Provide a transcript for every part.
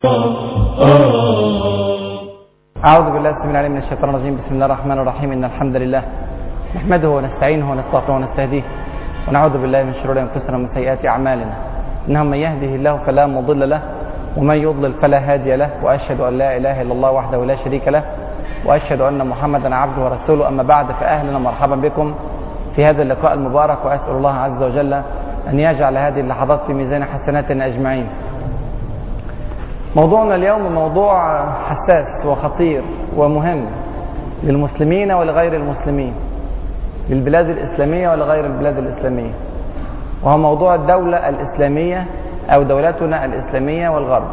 أعوذ بالله السميع العليم من الشيطان الرجيم. بسم الله الرحمن الرحيم. إن الحمد لله نحمده ونستعينه ونستغفره ونستهديه ونعوذ بالله من شرور أنفسنا ومن سيئات أعمالنا. إنه من يهده الله فلا مضل له ومن يضلل فلا هادي له، وأشهد أن لا إله إلا الله وحده لا شريك له، وأشهد أن محمدا عبده ورسوله. أما بعد، فأهلا ومرحبا بكم في هذا اللقاء المبارك، وأسأل الله عز وجل أن يجعل هذه اللحظات في ميزان حسناتنا أجمعين. موضوعنا اليوم موضوع حساس وخطير ومهم للمسلمين ولغير المسلمين، للبلاد الإسلامية ولغير البلاد الإسلامية، وهو موضوع الدولة الإسلامية أو دولتنا الإسلامية والغرب.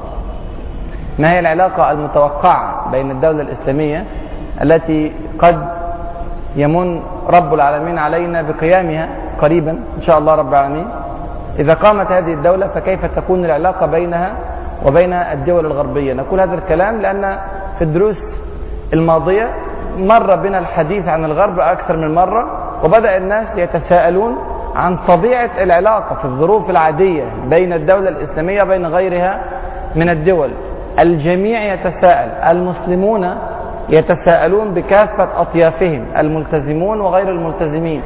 ما هي العلاقة المتوقعة بين الدولة الإسلامية التي قد يمن رب العالمين علينا بقيامها قريبا إن شاء الله رب العالمين؟ إذا قامت هذه الدولة فكيف تكون العلاقة بينها وبين الدول الغربية؟ نقول هذا الكلام لأن في الدروس الماضية مر بنا الحديث عن الغرب أكثر من مرة، وبدأ الناس يتساءلون عن طبيعة العلاقة في الظروف العادية بين الدولة الإسلامية وبين غيرها من الدول. الجميع يتساءل، المسلمون يتساءلون بكافة أطيافهم، الملتزمون وغير الملتزمين،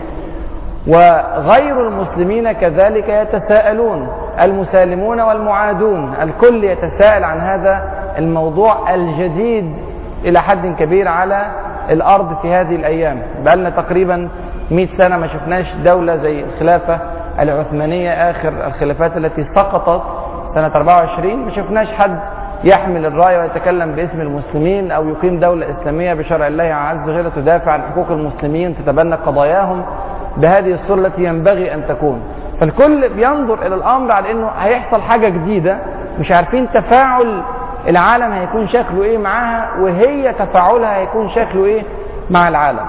وغير المسلمين كذلك يتساءلون، المسالمون والمعادون، الكل يتساءل عن هذا الموضوع الجديد إلى حد كبير على الأرض في هذه الأيام. بقالنا تقريبا 100 سنة ما شفناش دولة زي الخلافة العثمانية، آخر الخلافات التي سقطت سنة 24، ما شفناش حد يحمل الراية ويتكلم باسم المسلمين أو يقيم دولة إسلامية بشرع الله عز وجل تدافع عن حقوق المسلمين، تتبنى قضاياهم بهذه الصورة التي ينبغي أن تكون. فالكل بينظر إلى الأمر على أنه هيحصل حاجة جديدة، مش عارفين تفاعل العالم هيكون شكله إيه معاها، وهي تفاعلها هيكون شكله إيه مع العالم.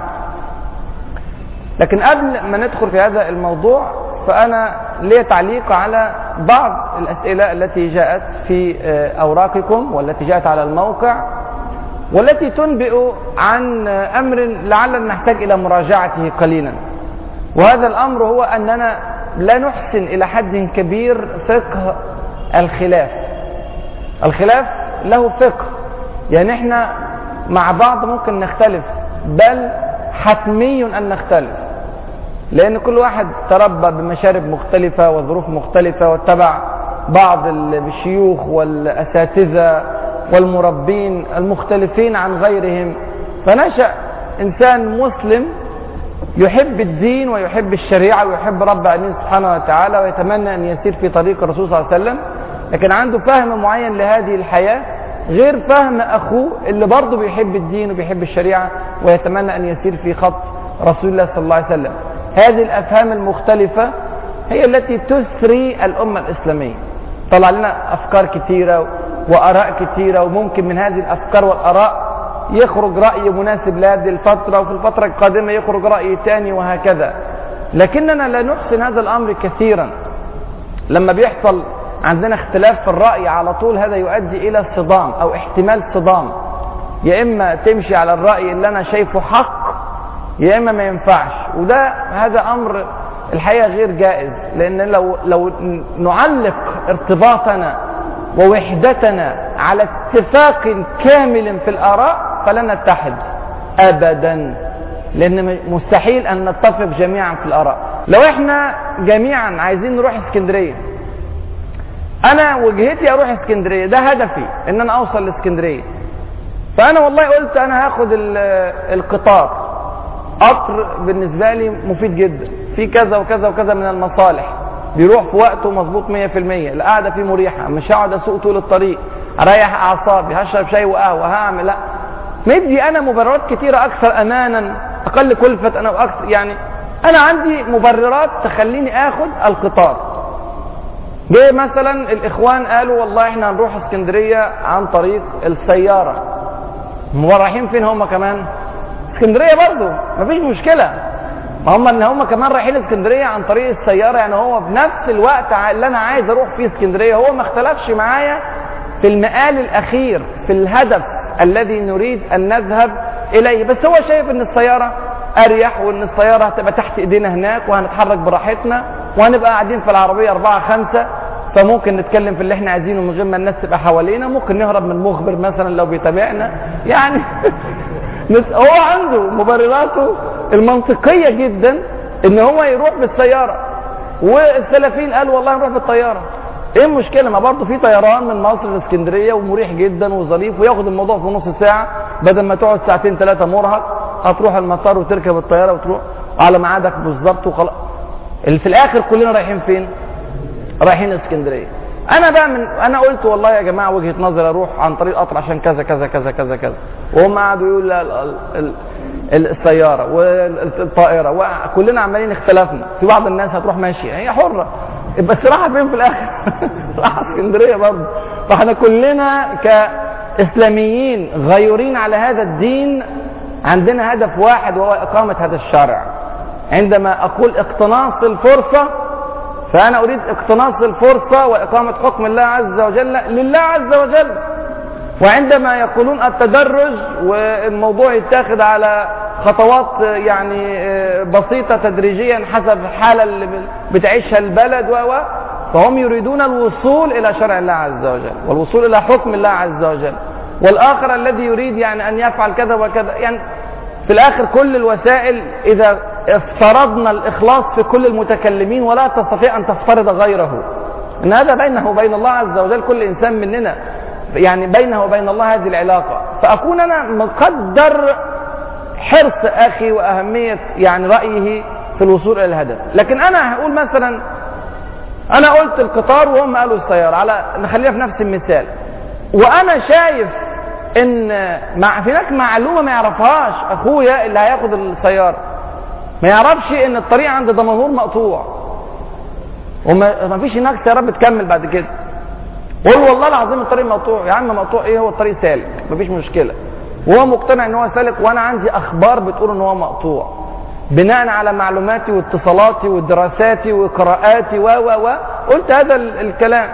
لكن قبل ما ندخل في هذا الموضوع، فأنا لي تعليق على بعض الأسئلة التي جاءت في أوراقكم والتي جاءت على الموقع، والتي تنبئ عن أمر لعلنا نحتاج إلى مراجعته قليلا. وهذا الأمر هو أننا لا نحسن إلى حد كبير فقه الخلاف. الخلاف له فقه، يعني احنا مع بعض ممكن نختلف، بل حتمي أن نختلف، لأن كل واحد تربى بمشارب مختلفة وظروف مختلفة، واتبع بعض الشيوخ والأساتذة والمربين المختلفين عن غيرهم، فنشأ إنسان مسلم يحب الدين ويحب الشريعة ويحب رب العالمين سبحانه وتعالى، ويتمنى أن يسير في طريق الرسول صلى الله عليه وسلم، لكن عنده فهم معين لهذه الحياة غير فهم أخوه اللي برضه بيحب الدين وبيحب الشريعة ويتمنى أن يسير في خط رسول الله صلى الله عليه وسلم. هذه الأفهام المختلفة هي التي تثري الأمة الإسلامية. طلع لنا أفكار كثيرة وآراء كثيرة، وممكن من هذه الأفكار والآراء يخرج رأي مناسب لهذه الفترة، وفي الفترة القادمة يخرج رأي ثاني، وهكذا. لكننا لا نحسن هذا الأمر كثيرا. لما بيحصل عندنا اختلاف في الرأي على طول، هذا يؤدي إلى صدام أو احتمال صدام، يا إما تمشي على الرأي اللي أنا شايفه حق، يا إما ما ينفعش. هذا أمر الحقيقة غير جائز، لأن لو نعلق ارتباطنا ووحدتنا على اتفاق كامل في الآراء فلن نتحد أبدا، لأن مستحيل أن نتفق جميعا في الآراء. لو احنا جميعا عايزين نروح اسكندرية، أنا وجهتي أروح اسكندرية، ده هدفي إن أنا أوصل لاسكندرية، فأنا والله قلت أنا هاخد القطار، قطر بالنسبة لي مفيد جدا، في كذا وكذا وكذا من المصالح، بيروح في وقته مظبوط 100%، القعدة فيه مريحة، مش هقعد أسوق طول الطريق، أريح أعصابي، هشرب شاي وقهوة، هعمل، لا، مدي أنا مبررات كتيرة أكثر أمانا، أقل كلفة، أنا وأكثر، يعني أنا عندي مبررات تخليني آخد القطار. جه مثلا الإخوان قالوا والله إحنا هنروح اسكندرية عن طريق السيارة، رايحين فين هم كمان؟ اسكندرية برضو، مفيش مشكلة، هم كمان رايحين اسكندرية عن طريق السيارة، يعني هو بنفس الوقت اللي أنا عايز أروح فيه اسكندرية، هو ما اختلفش معايا في المآل الأخير، في الهدف الذي نريد أن نذهب إليه، بس هو شايف أن السيارة أريح، وأن السيارة هتبقى تحت إيدينا هناك، وهنتحرك براحتنا، وهنبقى قاعدين في العربية 4-5، فممكن نتكلم في اللي احنا عايزينه من غير ما الناس تبقى حوالينا، ممكن نهرب من مخبر مثلا لو بيتابعنا يعني هو عنده مبرراته المنطقية جدا ان هو يروح بالسيارة، والسلفيين قالوا والله نروح بالطيارة. ايه المشكلة؟ ما برضه في طيران من مصر لاسكندرية ومريح جدا وظريف وياخد الموضوع في نص ساعة بدل ما تقعد ساعتين 3 مرهق. هتروح المطار وتركب الطيارة وتروح على ميعادك بالظبط وخلاص. اللي في الاخر كلنا رايحين فين؟ رايحين اسكندرية. انا قلت والله يا جماعة وجهة نظر اروح عن طريق قطر عشان كذا كذا كذا كذا كذا، وهم قعدوا يقولوا السيارة والطائرة، وكلنا عمالين اختلفنا. في بعض الناس هتروح ماشية، هي حرة، بس راحت فين في الاخر؟ راحت اسكندرية برضه. فاحنا كلنا كاسلاميين غيورين على هذا الدين عندنا هدف واحد وهو اقامة هذا الشرع. عندما اقول اقتناص الفرصة فانا اريد اقتناص الفرصة واقامة حكم الله عز وجل لله عز وجل. وعندما يقولون التدرج والموضوع يتاخد على خطوات يعني بسيطة تدريجيا حسب الحالة اللي بتعيشها البلد فهم يريدون الوصول إلى شرع الله عز وجل والوصول إلى حكم الله عز وجل. والآخر الذي يريد يعني أن يفعل كذا وكذا. يعني في الآخر كل الوسائل إذا افترضنا الإخلاص في كل المتكلمين ولا تستطيع أن تفترض غيره، إن هذا بينه وبين الله عز وجل. كل إنسان مننا يعني بينه وبين الله هذه العلاقة. فأكون أنا مقدر حرص أخي وأهمية يعني رأيه في الوصول إلى الهدف. لكن أنا هقول مثلا أنا قلت القطار وهم قالوا السيارة، على نخليها في نفس المثال، وأنا شايف إن في هناك معلومة ما يعرفهاش أخويا اللي هياخد السيارة، ما يعرفش إن الطريق عند دمنهور مقطوع وما فيش هناك سيارات بتكمل بعد كده. قول والله العظيم الطريق مقطوع. يا عم مقطوع ايه؟ هو الطريق سالك مفيش مشكله، وهو مقتنع ان هو سالك، وانا عندي اخبار بتقول ان هو مقطوع بناء على معلوماتي واتصالاتي ودراساتي وقراءاتي قلت هذا الكلام.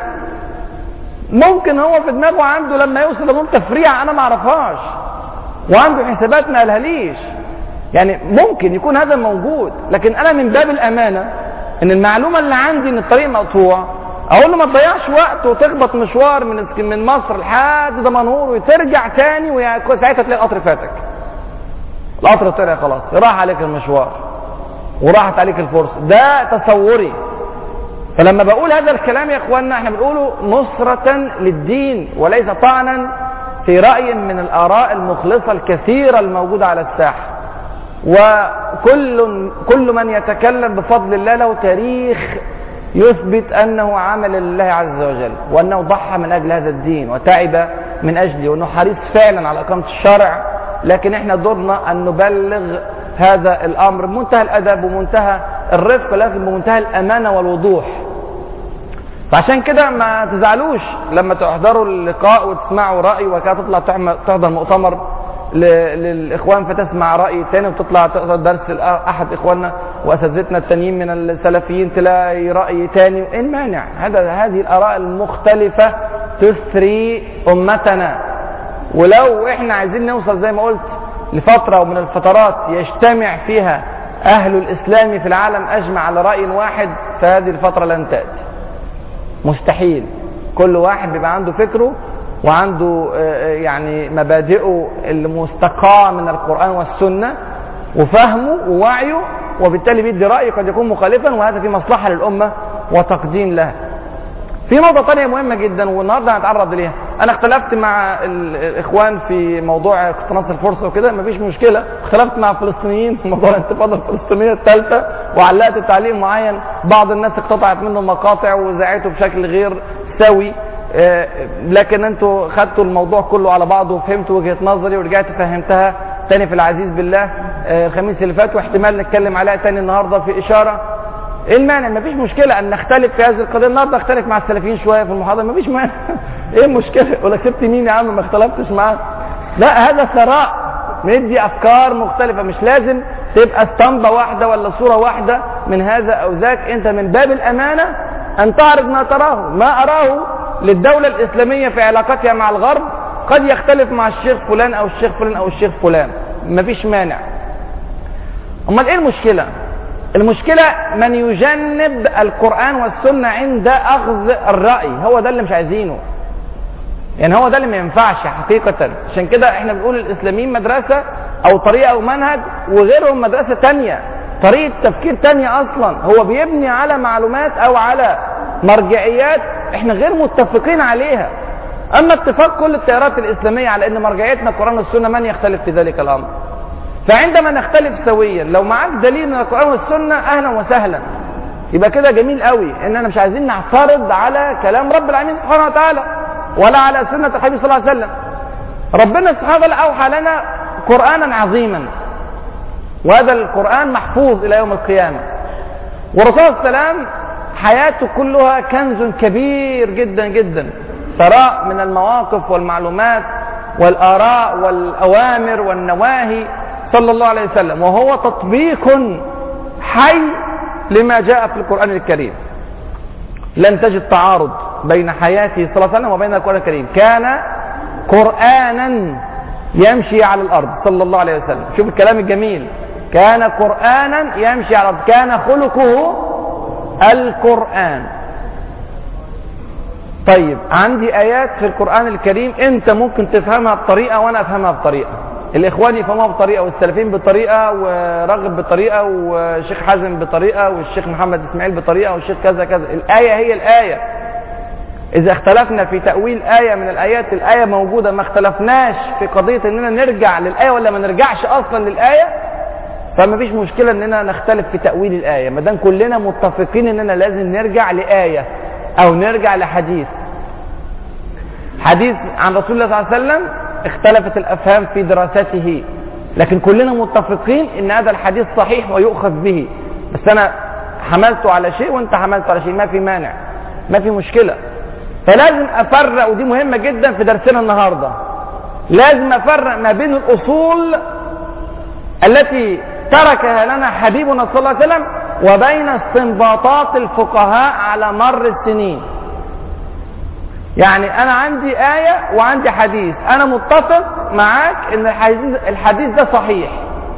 ممكن هو في دماغه عنده لما يوصل لنقطه تفريع انا ما اعرفهاش، وعنده حسابات ما قالهاليش، يعني ممكن يكون هذا موجود. لكن انا من باب الامانه ان المعلومه اللي عندي ان الطريق مقطوع اقول له ما تضيعش وقت وتخبط مشوار من مصر لحد دمنهور وترجع تاني وساعتها تلاقي القطر فاتك. القطر طلع خلاص، راح عليك المشوار وراحت عليك الفرصه. ده تصوري. فلما بقول هذا الكلام يا اخواننا احنا بنقوله نصرة للدين وليس طعنا في رأي من الآراء المخلصة الكثيرة الموجودة على الساحة. وكل من يتكلم بفضل الله له تاريخ يثبت أنه عمل لله عز وجل، وأنه ضحى من أجل هذا الدين وتعب من أجله، وأنه حريص فعلا على إقامة الشرع. لكن احنا دورنا أن نبلغ هذا الأمر بمنتهى الأدب ومنتهى الرفق، لكن بمنتهى الأمانة والوضوح. فعشان كده ما تزعلوش لما تحضروا اللقاء وتسمعوا رأي وكذا تطلع تحضر مؤتمر للإخوان فتسمع رأي تاني، وتطلع تحضر درس أحد إخواننا وأساتذتنا التانيين من السلفيين تلاقي رأي تاني. إيه المانع؟ هذه الآراء المختلفة تثري أمتنا. ولو إحنا عايزين نوصل زي ما قلت لفترة ومن الفترات يجتمع فيها أهل الإسلام في العالم أجمع على رأي واحد، فهذه الفترة لن تأتي، مستحيل. كل واحد بيبقى عنده فكره وعنده يعني مبادئه المستقاة من القرآن والسنة وفهمه ووعيه، وبالتالي بيدي رأي قد يكون مخالفا، وهذا في مصلحة للأمة وتقديم لها. في نقطة تانية مهمة جدا والنهاردة هنتعرض ليها. أنا اختلفت مع الإخوان في موضوع اقتناص الفرصة وكده، مفيش مشكلة. اختلفت مع الفلسطينيين في موضوع الانتفاضة الفلسطينية الثالثة وعلقت تعليق معين، بعض الناس اقتطعت منه مقاطع وزعته بشكل غير سوي، لكن انتوا خدتوا الموضوع كله على بعضه وفهمتوا وجهة نظري ورجعت فهمتها تاني في العزيز بالله الخميس اللي فات، واحتمال نتكلم عليها تاني النهارده في إشارة. ايه المانع؟ مفيش مشكلة ان نختلف في هذه القضية. النهارده اختلف مع السلفيين شوية في المحاضرة، مفيش مانع. ايه المشكلة؟ ولا كسبت مين يا عم ما اختلفتش معاه؟ لا، هذا ثراء، ندي افكار مختلفة، مش لازم تبقى اسطمبة واحدة ولا صورة واحدة من هذا او ذاك. انت من باب الامانة ان تعرض ما تراه. ما اراه للدولة الاسلامية في علاقتها مع الغرب قد يختلف مع الشيخ فلان او الشيخ فلان او الشيخ فلان، مفيش مانع. امال ايه المشكلة؟ المشكلة من يجنب القرآن والسنة عند أخذ الرأي، هو ده اللي مش عايزينه، يعني هو ده اللي ما ينفعش حقيقة. عشان كده احنا بنقول الإسلاميين مدرسة أو طريقة أو منهج، وغيرهم مدرسة تانية، طريقة تفكير تانية أصلا، هو بيبني على معلومات أو على مرجعيات احنا غير متفقين عليها. أما اتفاق كل التيارات الإسلامية على أن مرجعيتنا القرآن والسنة، من يختلف في ذلك الأمر؟ فعندما نختلف سويا، لو معاك دليل من القرآن والسنة أهلا وسهلا، يبقى كده جميل قوي. إننا مش عايزين نعترض على كلام رب العالمين سبحانه وتعالى ولا على سنة الحبيب صلى الله عليه وسلم. ربنا سبحانه وتعالى أوحى لنا قرآنا عظيما، وهذا القرآن محفوظ إلى يوم القيامة. والرسول صلى الله عليه وسلم حياته كلها كنز كبير جدا جدا، ثراء من المواقف والمعلومات والآراء والأوامر والنواهي صلى الله عليه وسلم، وهو تطبيق حي لما جاء في القرآن الكريم. لن تجد تعارض بين حياته صلى الله عليه وسلم وبين القرآن الكريم. كان قرآنا يمشي على الأرض صلى الله عليه وسلم. شوف الكلام الجميل، كان قرآنا يمشي على الأرض، كان خلقه القرآن. طيب عندي آيات في القرآن الكريم أنت ممكن تفهمها بطريقة وأنا أفهمها بطريقة، الإخوان يفهموها بطريقة، والسلفيين بطريقة، ورغب بطريقة، والشيخ حازم بطريقة، والشيخ محمد إسماعيل بطريقة، والشيخ كذا كذا. الآية هي الآية. إذا اختلفنا في تأويل آية من الآيات، الآية موجودة، ما اختلفناش في قضية أننا نرجع للآية ولا ما نرجعش أصلا للآية، فما فيش مشكلة أننا نختلف في تأويل الآية، ما دام كلنا متفقين أننا لازم نرجع لآية أو نرجع لحديث. حديث عن رسول الله صلى الله عليه وسلم اختلفت الأفهام في دراسته، لكن كلنا متفقين أن هذا الحديث صحيح ويؤخذ به، بس أنا حملته على شيء وأنت حملته على شيء، ما في مانع، ما في مشكلة. فلازم أفرق، ودي مهمة جدا في درسنا النهاردة، لازم أفرق ما بين الأصول التي تركها لنا حبيبنا صلى الله عليه وسلم وبين استنباطات الفقهاء على مر السنين. يعني أنا عندي آية وعندي حديث، أنا متفق معاك إن الحديث ده صحيح،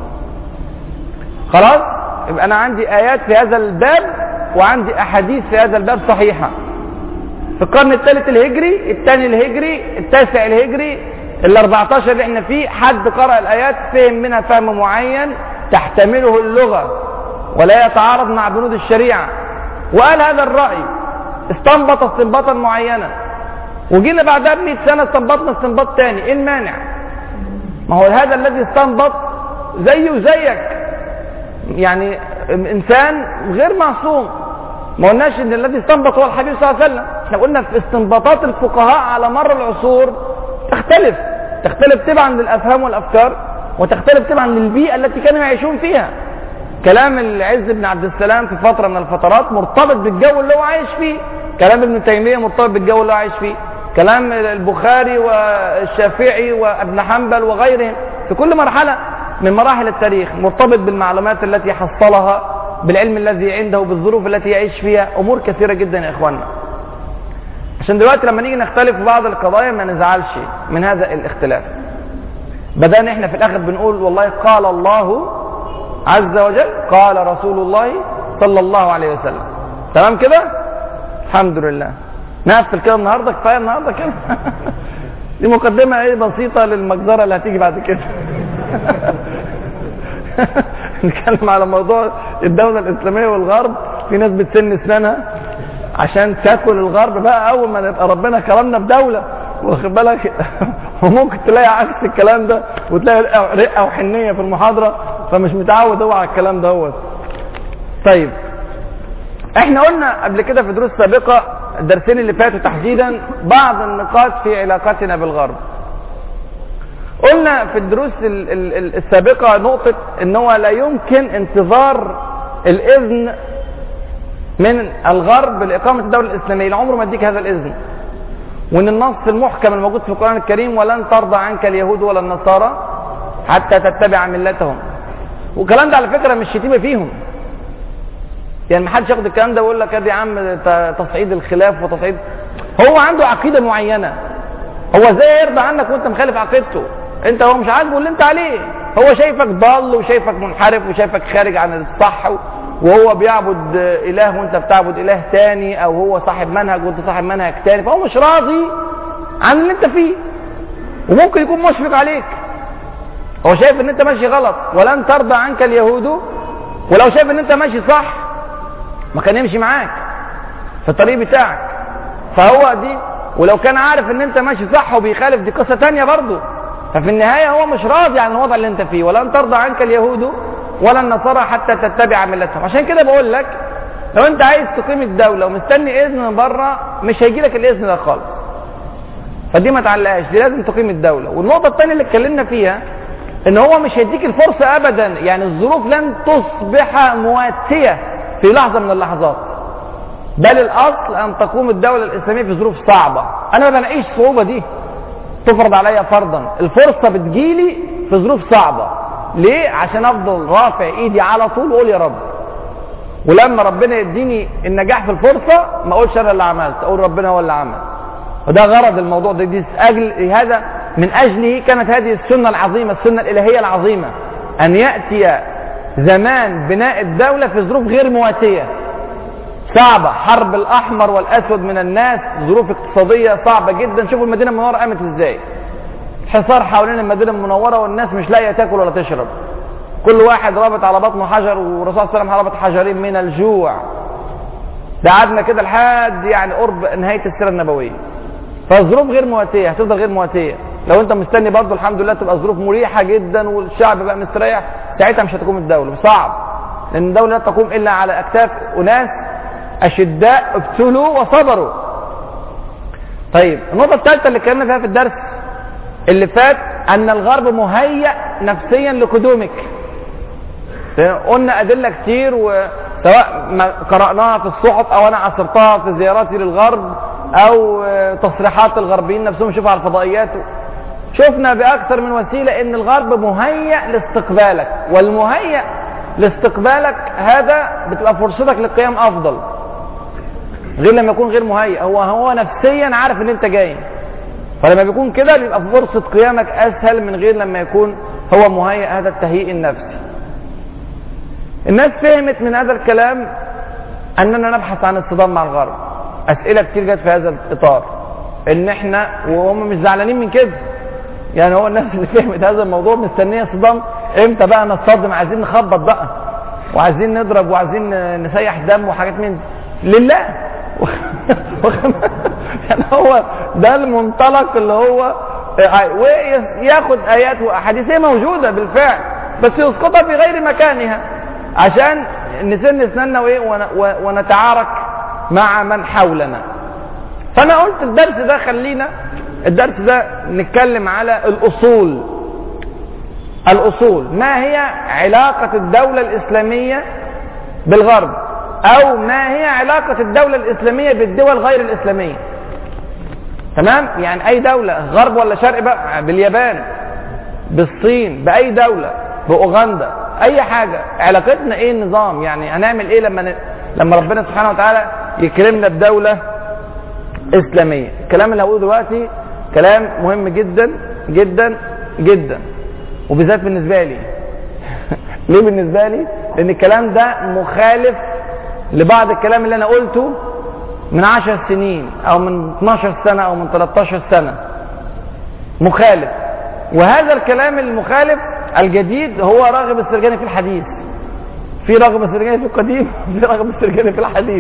خلاص، يبقى أنا عندي آيات في هذا الباب وعندي أحاديث في هذا الباب صحيحة. في القرن الثالث الهجري، الثاني الهجري، التاسع الهجري، ال14 اللي احنا فيه، حد قرأ الآيات فهم منها فهم معين تحتمله اللغة ولا يتعارض مع بنود الشريعة، وقال هذا الرأي، استنبط استنباطا معينا، وجينا بعدها ب100 سنة استنبطنا استنباط تاني. ايه المانع؟ ما هو هذا الذي استنبط زيه وزيك، يعني انسان غير معصوم. ما قلناش ان الذي استنبط هو الحبيب صلى الله عليه وسلم، احنا قلنا في استنباطات الفقهاء على مر العصور تختلف تبعا للافهام والافكار، وتختلف تبعا للبيئة التي كانوا يعيشون فيها. كلام العز بن عبد السلام في فترة من الفترات مرتبط بالجو اللي هو عايش فيه، كلام ابن تيمية مرتبط بالجو اللي هو عايش فيه، كلام البخاري والشافعي وابن حنبل وغيرهم في كل مرحلة من مراحل التاريخ مرتبط بالمعلومات التي حصلها، بالعلم الذي عنده، بالظروف التي يعيش فيها، امور كثيرة جدا يا اخواننا. عشان دلوقتي لما نيجي نختلف في بعض القضايا ما نزعلش من هذا الاختلاف، بدأنا احنا في الاخر بنقول والله قال الله عز وجل، قال رسول الله صلى الله عليه وسلم، تمام كده؟ الحمد لله. نقفل كده النهارده، كفايه النهارده كده. دي مقدمه ايه بسيطه للمجزره اللي هتيجي بعد كده. نتكلم على موضوع الدوله الاسلاميه والغرب. في ناس بتسن اسنانها عشان تاكل الغرب بقى اول ما نبقى ربنا كرمنا بدوله، واخد بالك؟ وممكن تلاقي عكس الكلام ده، وتلاقي رقه وحنيه في المحاضره، فمش متعود هو على الكلام دوت. طيب احنا قلنا قبل كده في دروس سابقه، الدرسين اللي فاتوا تحديدا، بعض النقاط في علاقتنا بالغرب. قلنا في الدروس السابقه نقطه ان هو لا يمكن انتظار الاذن من الغرب لاقامه الدوله الاسلاميه، عمره ما يديك هذا الاذن، وان النص المحكم الموجود في القران الكريم ولن ترضى عنك اليهود ولا النصارى حتى تتبع ملتهم. والكلام ده على فكره مش شتيمه فيهم، يعني ما حدش ياخد الكلام ده ويقول لك يا عم تصعيد الخلاف وتصعيد. هو عنده عقيده معينه، هو ازاي يرضى عنك وانت مخالف عقيدته؟ انت هو مش عاجبه اللي انت عليه، هو شايفك ضال وشايفك منحرف وشايفك خارج عن الصح وهو بيعبد اله وانت بتعبد اله تاني، او هو صاحب منهج وانت صاحب منهج تاني، فهو مش راضي عن اللي انت فيه، وممكن يكون مشفق عليك. هو شايف ان انت ماشي غلط، ولن ترضى عنك اليهود، ولو شايف ان انت ماشي صح ما كان يمشي معاك في الطريق بتاعك. فهو دي، ولو كان عارف ان انت ماشي صح وبيخالف دي قصة تانية برضه. ففي النهاية هو مش راضي عن الوضع اللي انت فيه. ولن ترضى عنك اليهود ولا النصارى حتى تتبع ملتهم. عشان كده بقول لك لو انت عايز تقيم الدولة ومستني اذن من بره مش هيجي لك الاذن ده خالص. فدي ما تعلقهاش، دي لازم تقيم الدولة. والنقطة الثانية اللي اتكلمنا فيها ان هو مش هيديك الفرصة ابدا، يعني الظروف لن تصبح مواتية في لحظة من اللحظات، بل الاصل ان تقوم الدولة الاسلامية في ظروف صعبة. انا ما بلاقيش الصعوبة دي تفرض عليا فرضا، الفرصة بتجيلي في ظروف صعبة. ليه؟ عشان افضل رافع ايدي على طول واقول يا رب، ولما ربنا يديني النجاح في الفرصة ما اقولش انا اللي عملت، اقول ربنا هو اللي عمل. وده غرض الموضوع ده، دي هذا من اجله كانت هذه السنة العظيمة، السنة الالهية العظيمة، ان يأتي زمان بناء الدولة في ظروف غير مواتية صعبة، حرب الاحمر والاسود من الناس، ظروف اقتصادية صعبة جدا. شوفوا المدينة المنورة قامت ازاي، حصار حوالين المدينة المنورة والناس مش لاقية تاكل ولا تشرب، كل واحد رابط على بطنه حجر، والرسول صلى الله عليه وسلم رابط حجرين من الجوع. ده قعدنا كده لحد يعني قرب نهاية السيرة النبوية. فالظروف غير مواتية، هتفضل غير مواتية. لو انت مستني برضه الحمد لله تبقى الظروف مريحة جدا والشعب بقى مستريح، ساعتها مش هتقوم الدولة، صعب، لان الدولة لا تقوم الا على اكتاف اناس اشداء ابتلوا وصبروا. طيب النقطة الثالثة اللي اتكلمنا فيها في الدرس اللي فات ان الغرب مهيأ نفسيا لقدومك. قلنا ادلة كتير، وسواء ما قرأناها في الصحف او انا عصرتها في زياراتي للغرب او تصريحات الغربيين نفسهم شوفها على الفضائيات، شفنا باكثر من وسيلة ان الغرب مهيأ لاستقبالك، والمهيأ لاستقبالك هذا بتبقى فرصتك للقيام افضل غير لما يكون غير مهيأ. هو نفسيا عارف ان انت جاي، فلما بيكون كده بيبقى فرصة قيامك اسهل من غير لما يكون هو مهيأ، هذا التهيئ النفسي. الناس فهمت من هذا الكلام اننا نبحث عن الصدام مع الغرب. اسئلة كتير جت في هذا الاطار، ان احنا وهم مش زعلانين من كده، يعني هو الناس اللي فهمت هذا الموضوع مستنية صدام امتى بقى نصطدم، عايزين نخبط بقى وعايزين نضرب وعايزين نسيح دم وحاجات من لله. يعني هو ده المنطلق اللي هو وياخد ايات واحاديث هي موجودة بالفعل بس يسقطها في غير مكانها عشان نسن اسناننا ونتعارك مع من حولنا. فانا قلت الدرس ده خلينا الدرس ده نتكلم على الأصول. ما هي علاقة الدولة الإسلامية بالغرب، أو ما هي علاقة الدولة الإسلامية بالدول غير الإسلامية؟ تمام؟ يعني أي دولة غرب ولا شرق بقى، باليابان، بالصين، بأي دولة، بأوغندا، أي حاجة، علاقتنا إيه النظام؟ يعني هنعمل إيه لما ربنا سبحانه وتعالى يكرمنا بدولة إسلامية؟ الكلام اللي هقوله دلوقتي كلام مهم جدا جدا جدا، وبالذات بالنسبة لي. ليه بالنسبة لي؟ لأن الكلام ده مخالف لبعض الكلام اللي أنا قلته من 10 سنين أو من 12 سنة أو من 13 سنة، مخالف. وهذا الكلام المخالف الجديد هو راغب السرجاني في الحديث، في راغب السرجاني في القديم، في راغب السرجاني في الحديث.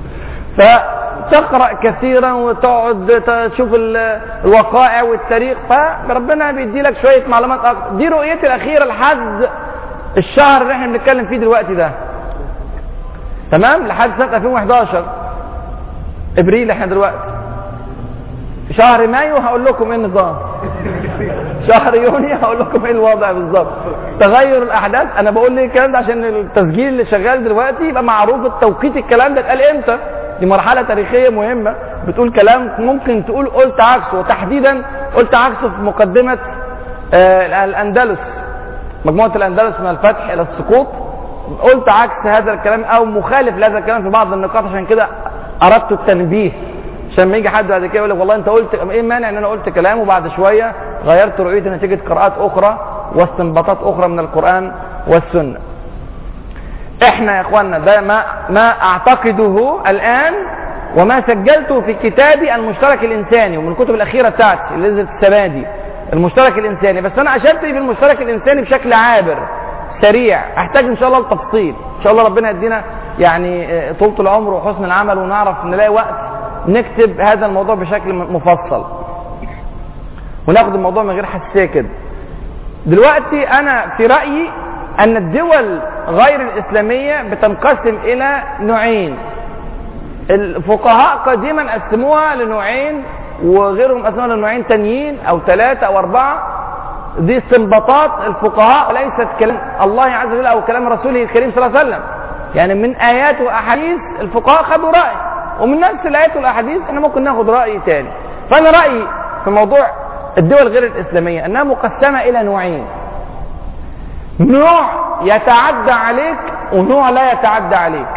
فتقرأ كثيرا وتقعد تشوف الوقائع والتاريخ، فربنا بيدي لك شوية معلومات أكتر. دي رؤيتي الأخيرة لحد الشهر اللي احنا بنتكلم فيه دلوقتي ده، تمام؟ لحد سنة 2011 ابريل احنا دلوقتي. شهر مايو هقول لكم ايه النظام، شهر يونيو هقول لكم ايه الوضع بالظبط، تغير الاحداث. انا بقول ليه الكلام ده عشان التسجيل اللي شغال دلوقتي يبقى معروف التوقيت، الكلام ده اتقال امتى. دي مرحله تاريخيه مهمه، بتقول كلام ممكن تقول قلت عكسه، وتحديدا قلت عكسه في مقدمه الاندلس، مجموعه الاندلس من الفتح الى السقوط، قلت عكس هذا الكلام او مخالف لهذا الكلام في بعض النقاط. عشان كده اردت التنبيه، عشان ما يجي حد بعد كده يقول لك والله انت قلت ايه مانع ان انا قلت كلام وبعد شويه غيرت رؤيتي نتيجه قراءات اخرى واستنباطات اخرى من القران والسنه. احنا يا اخوانا ده ما اعتقده الان وما سجلته في كتابي المشترك الانساني، ومن الكتب الاخيره بتاعتي اللي نزلت السنه دي المشترك الانساني. بس انا اشرت في المشترك الانساني بشكل عابر سريع، احتاج ان شاء الله التفصيل. ان شاء الله ربنا يدينا يعني طولة العمر وحسن العمل، ونعرف نلاقي وقت نكتب هذا الموضوع بشكل مفصل وناخد الموضوع من غير حساسيه كده. دلوقتي انا في رايي ان الدول غير الاسلاميه بتنقسم الى نوعين. الفقهاء قديما قسموها لنوعين، وغيرهم قسموها لنوعين تانيين او 3 أو 4. دي استنباطات الفقهاء وليست كلام الله عز وجل او كلام رسوله الكريم صلى الله عليه وسلم. يعني من ايات واحاديث الفقهاء خدوا راي، ومن نفس الايات والاحاديث احنا ممكن ناخد راي تاني. فانا رايي في موضوع الدول غير الاسلاميه انها مقسمه الى نوعين: نوع يتعدى عليك ونوع لا يتعدى عليك.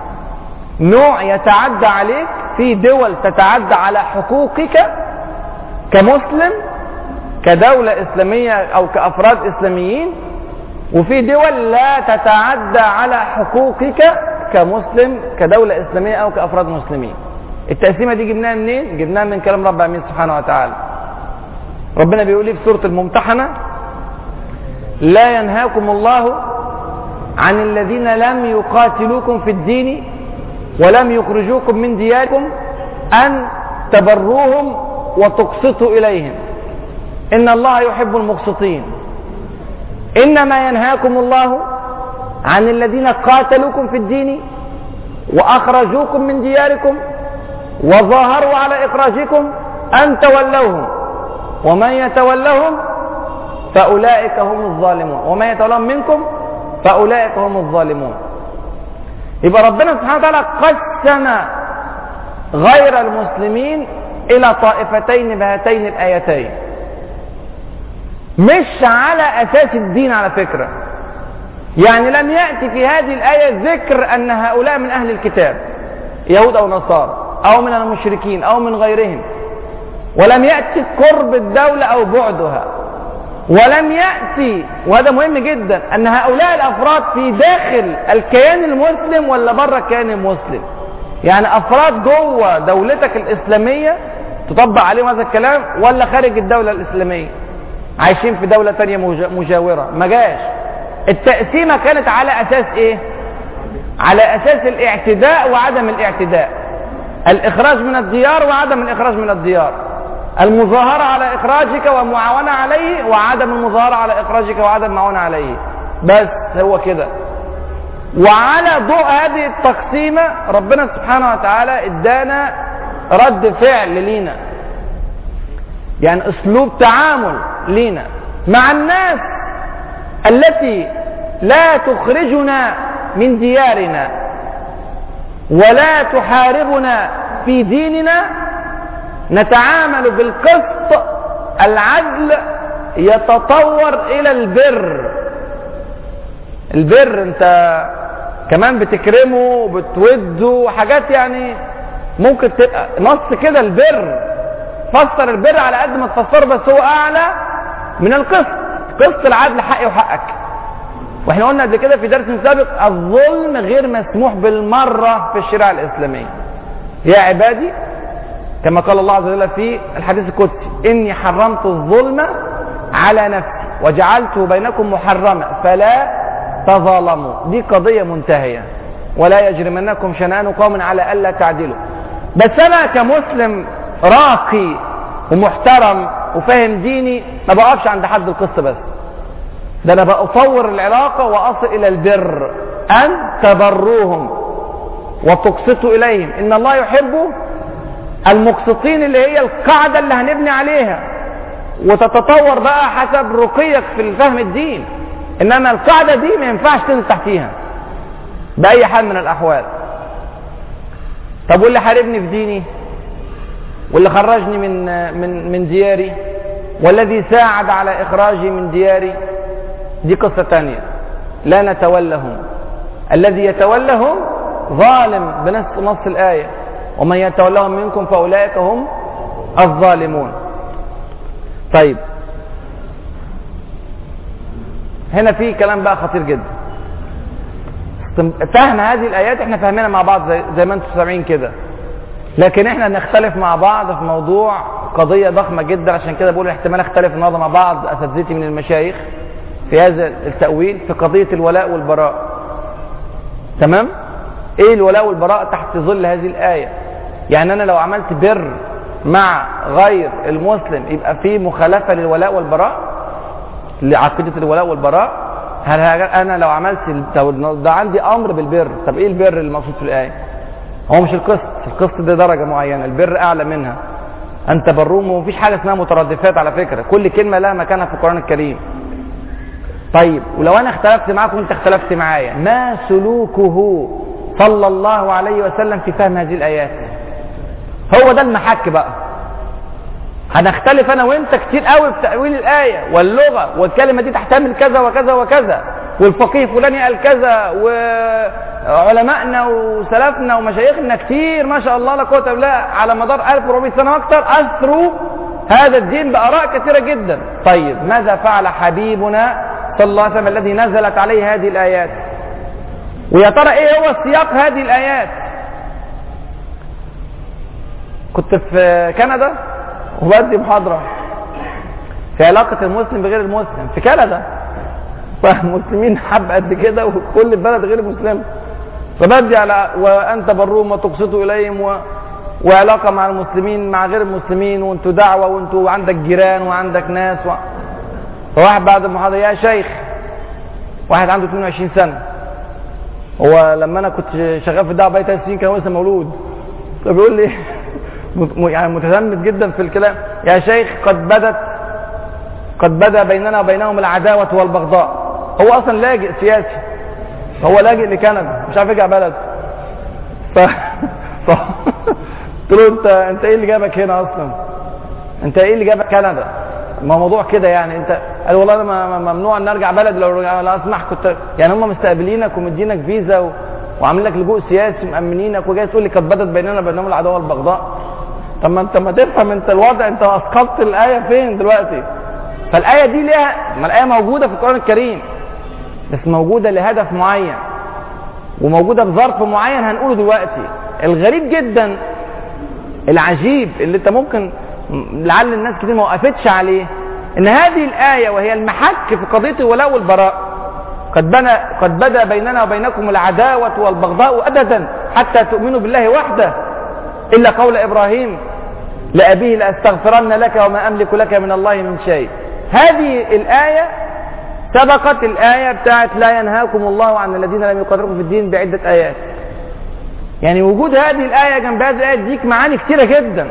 نوع يتعدى عليك، في دول تتعدى على حقوقك كمسلم كدولة إسلامية أو كأفراد إسلاميين، وفي دول لا تتعدى على حقوقك كمسلم كدولة إسلامية أو كأفراد مسلمين. التقسيمة دي جبناها منين؟ جبناها من كلام رب العالمين سبحانه وتعالى. ربنا بيقول لي في سورة الممتحنة: لا ينهاكم الله عن الذين لم يقاتلوكم في الدين ولم يخرجوكم من دياركم أن تبروهم وتقسطوا إليهم إن الله يحب المقسطين. إنما ينهاكم الله عن الذين قاتلوكم في الدين وأخرجوكم من دياركم وظاهروا على إخراجكم أن تولوهم ومن يتولهم فأولئك هم الظالمون ومن يتولهم منكم فأولئك هم الظالمون. يبقى ربنا سبحانه وتعالى قسم غير المسلمين إلى طائفتين بهاتين الآيتين، مش على أساس الدين على فكرة. يعني لم يأتي في هذه الآية ذكر أن هؤلاء من أهل الكتاب يهود أو نصارى أو من المشركين أو من غيرهم، ولم يأتي قرب الدولة أو بعدها، ولم يأتي، وهذا مهم جدا، أن هؤلاء الأفراد في داخل الكيان المسلم ولا بره الكيان المسلم. يعني أفراد جوه دولتك الإسلامية تطبق عليهم هذا الكلام، ولا خارج الدولة الإسلامية عايشين في دولة تانية مجاورة. ما جاش. التقسيمة كانت على أساس إيه؟ على أساس الاعتداء وعدم الاعتداء، الإخراج من الديار وعدم الإخراج من الديار، المظاهرة على إخراجك ومعاونة عليه وعدم المظاهرة على إخراجك وعدم المعاونة عليه. بس هو كده. وعلى ضوء هذه التقسيمة ربنا سبحانه وتعالى ادانا رد فعل لينا، يعني اسلوب تعامل لينا مع الناس التي لا تخرجنا من ديارنا ولا تحاربنا في ديننا. نتعامل بالقسط، العدل يتطور الى البر. البر انت كمان بتكرمه وبتوده وحاجات، يعني ممكن تبقى نص كده البر، فسر البر على قد ما تفسره، بس هو اعلى من القسط. قسط العدل حقي وحقك. واحنا قلنا قبل كده في درس سابق الظلم غير مسموح بالمرة في الشريعة الإسلامية. يا عبادي كما قال الله عز وجل في الحديث القدسي: إني حرمت الظلم على نفسي وجعلته بينكم محرما فلا تظالموا. دي قضية منتهية. ولا يجرمنكم شنآن قوم على ألا تعدلوا. بس أنا كمسلم راقي ومحترم وفاهم ديني ما بقفش عند حد القسط بس، ده أنا بأطور العلاقة وأصل إلى البر، أن تبروهم وتقسطوا إليهم إن الله يحب المقسطين، اللي هي القاعدة اللي هنبني عليها وتتطور بقى حسب رقيك في فهم الدين. إنما القاعدة دي ما ينفعش تنزل تحتيها بأي حال من الأحوال. طب واللي حاربني في ديني واللي خرجني من دياري والذي ساعد على إخراجي من دياري، دي قصة تانية لا نتولهم. الذي يتولهم ظالم بنص الآية: ومن يتولهم منكم فأولئك هم الظالمون. طيب هنا في كلام بقى خطير جدا. فهم هذه الآيات احنا فاهمينها مع بعض زي ما انتم سامعين كده، لكن احنا نختلف مع بعض في موضوع قضية ضخمة جدا. عشان كده بقول احتمال اختلف النهارده مع بعض اساتذتي من المشايخ في هذا التأويل في قضية الولاء والبراء. تمام؟ ايه الولاء والبراء تحت ظل هذه الآية؟ يعني انا لو عملت بر مع غير المسلم يبقى في مخالفة للولاء والبراء، لعقيدة الولاء والبراء. هل انا لو عملت ده عندي امر بالبر، طب ايه البر المقصود في الآية؟ هو مش القسط ده درجة معينة، البر اعلى منها. انت بروم، ومفيش حاجة اسمها مترادفات على فكرة، كل كلمة لها مكانها في القرآن الكريم. طيب ولو انا اختلفت معاك وانت اختلفت معايا، ما سلوكه صلى الله عليه وسلم في فهم هذه الآيات؟ هو ده المحك بقى. هنختلف انا وانت كتير قوي في تأويل الآية واللغة، والكلمة دي تحتمل كذا وكذا وكذا، والفقيه فلاني قال كذا، وعلمائنا وسلفنا ومشايخنا كتير ما شاء الله لا قوة الا بالله على مدار 1400 سنة واكثر اثروا هذا الدين بآراء كثيرة جدا. طيب ماذا فعل حبيبنا صلى الله عليه وسلم الذي نزلت عليه هذه الآيات؟ ويا ترى ايه هو سياق هذه الآيات؟ كنت في كندا وبدي محاضرة في علاقة المسلم بغير المسلم في كندا، فالمسلمين حب قد كده وكل البلد غير مسلم، فبدي على وأنت بروم وتقسطوا إليهم وعلاقة مع المسلمين مع غير المسلمين، وانتوا دعوة وانتوا عندك جيران وعندك ناس فواحد بعد المحاضرة، يا شيخ، واحد عنده 22 سنة، هو لما أنا كنت شغال في الدعوة بقالي 3 سنين كان لسه مولود، فبيقول لي يعني متزمت جدا في الكلام، يا شيخ قد بدا بيننا وبينهم العداوة والبغضاء. هو اصلا لاجئ سياسي، هو لاجئ لكندا مش عارف يرجع بلد. قلت له انت ايه اللي جابك هنا اصلا؟ انت ايه اللي جابك كندا؟ ما موضوع كده يعني. انت قال والله انا ممنوع ان ارجع بلد، لو لا اسمح كنت يعني هم مستقبلينك ومدينك فيزا وعاملين لك لجوء سياسي مأمنينك، وجاي تقول لي قد بدت بيننا وبينهم العداوة والبغضاء. طب ما انت ما تفهم انت الوضع، انت اسقطت الآية فين دلوقتي؟ فالآية دي ليها، ما الآية موجودة في القرآن الكريم بس موجودة لهدف معين وموجودة بظرف معين هنقوله دلوقتي. الغريب جدا العجيب اللي انت ممكن لعل الناس كتير ما وقفتش عليه، ان هذه الآية وهي المحك في قضية الولاء والبراء، قد بدا بيننا وبينكم العداوة والبغضاء أبدا حتى تؤمنوا بالله وحده إلا قول إبراهيم لأبيه لأستغفرن لك وما أملك لك من الله من شيء. هذه الآية سبقت الآية بتاعت لا ينهاكم الله عن الذين لم يقاتلوكم في الدين بعدة آيات. يعني وجود هذه الآية جنب هذه الآية تديك معاني كثيرة جدا،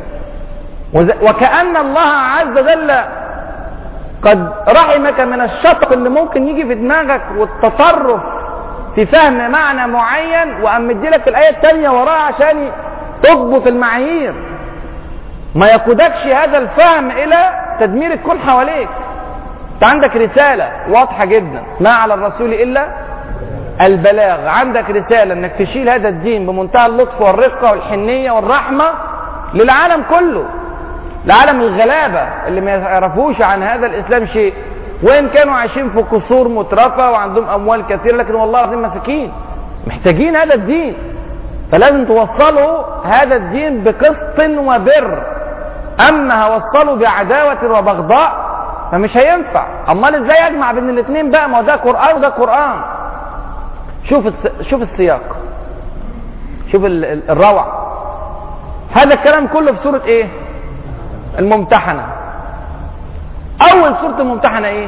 وكأن الله عز وجل قد رحمك من الشطط اللي ممكن يجي في دماغك والتصرف في فهم معنى معين، وقام مديلك الآية الثانية وراها عشان تضبط المعايير، ما يقودكش هذا الفهم إلى تدمير الكون حواليك. انت عندك رسالة واضحة جدا، ما على الرسول إلا البلاغ. عندك رسالة انك تشيل هذا الدين بمنتهى اللطف والرقة والحنية والرحمة للعالم كله، لعالم الغلابة اللي ما يعرفوش عن هذا الإسلام شيء، وإن كانوا عايشين في قصور مترفة وعندهم أموال كثيرة، لكن والله العظيم مساكين محتاجين هذا الدين. فلازم توصلوا هذا الدين بقسط وبر. أما هوصلوا بعداوة وبغضاء فمش هينفع. أمال إزاي أجمع بين الاثنين بقى؟ ما هو ده قرآن وده قرآن. شوف السياق، شوف الروعة. هذا الكلام كله في سورة إيه؟ الممتحنة. أول سورة الممتحنة إيه؟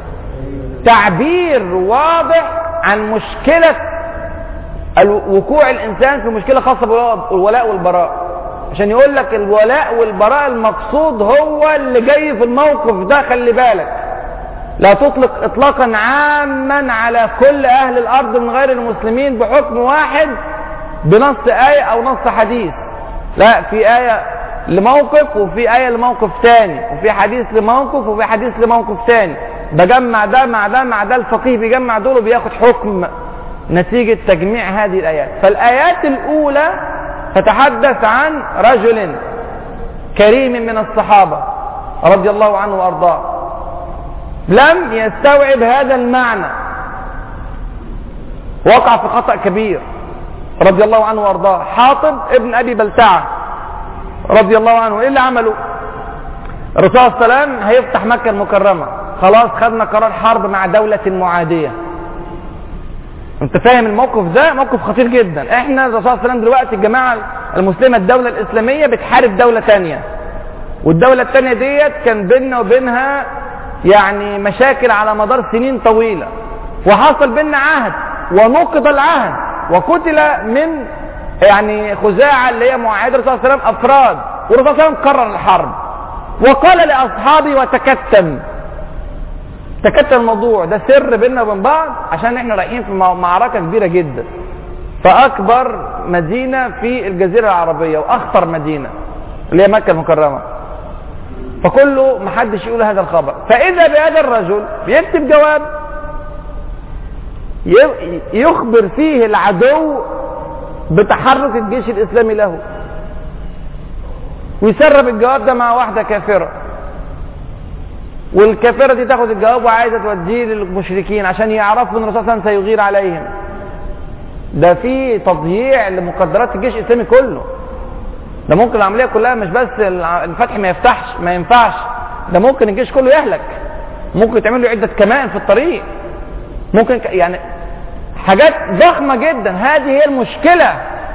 تعبير واضح عن مشكلة وقوع الإنسان في مشكلة خاصة بالولاء والبراء، عشان يقول لك الولاء والبراء المقصود هو اللي جاي في الموقف ده. خلي بالك، لا تطلق إطلاقا عاما على كل أهل الأرض من غير المسلمين بحكم واحد بنص آية أو نص حديث. لا، في آية لموقف وفي آية لموقف ثاني، وفي حديث لموقف وفي حديث لموقف ثاني. بجمع ده مع ده مع ده، الفقيه بيجمع دول وبياخد حكم نتيجة تجميع هذه الآيات. فالآيات الأولى تتحدث عن رجل كريم من الصحابة رضي الله عنه وأرضاه لم يستوعب هذا المعنى، وقع في خطأ كبير رضي الله عنه وارضاه. حاطب ابن ابي بلتعة رضي الله عنه، ايه اللي عمله؟ الرسول صلى الله عليه وسلم هيفتح مكة المكرمة، خلاص خدنا قرار حرب مع دولة معادية. انت فاهم الموقف ده؟ موقف خطير جدا. احنا الرسول صلى الله عليه وسلم دلوقتي الجماعة المسلمة الدولة الاسلامية بتحارب دولة تانية، والدولة التانية ديت كان بيننا وبينها يعني مشاكل على مدار سنين طويلة، وحصل بيننا عهد ونقض العهد، وقتل من يعني خزاعة اللي هي معاهدة الرسول صلى الله عليه وسلم افراد، والرسول صلى الله عليه وسلم قرر الحرب وقال لاصحابه وتكتم الموضوع ده سر بيننا وبين بعض عشان احنا رايحين في معركة كبيرة جدا فاكبر مدينة في الجزيرة العربية واخطر مدينة اللي هي مكة المكرمة، فكله محدش يقول هذا الخبر. فاذا بهذا الرجل بيكتب جواب يخبر فيه العدو بتحرك الجيش الاسلامي له، ويسرب الجواب ده مع واحدة كافرة، والكافرة دي تاخد الجواب وعايزة توديه للمشركين عشان يعرفوا ان الرسول صلى الله عليه وسلم سيغير عليهم. ده في تضييع لمقدرات الجيش الاسلامي كله. ده ممكن العملية كلها مش بس الفتح ما ينفعش، ده ممكن الجيش كله يهلك، ممكن تعمل له عدة كمان في الطريق، ممكن يعني حاجات ضخمة جدا. هذه هي المشكلة،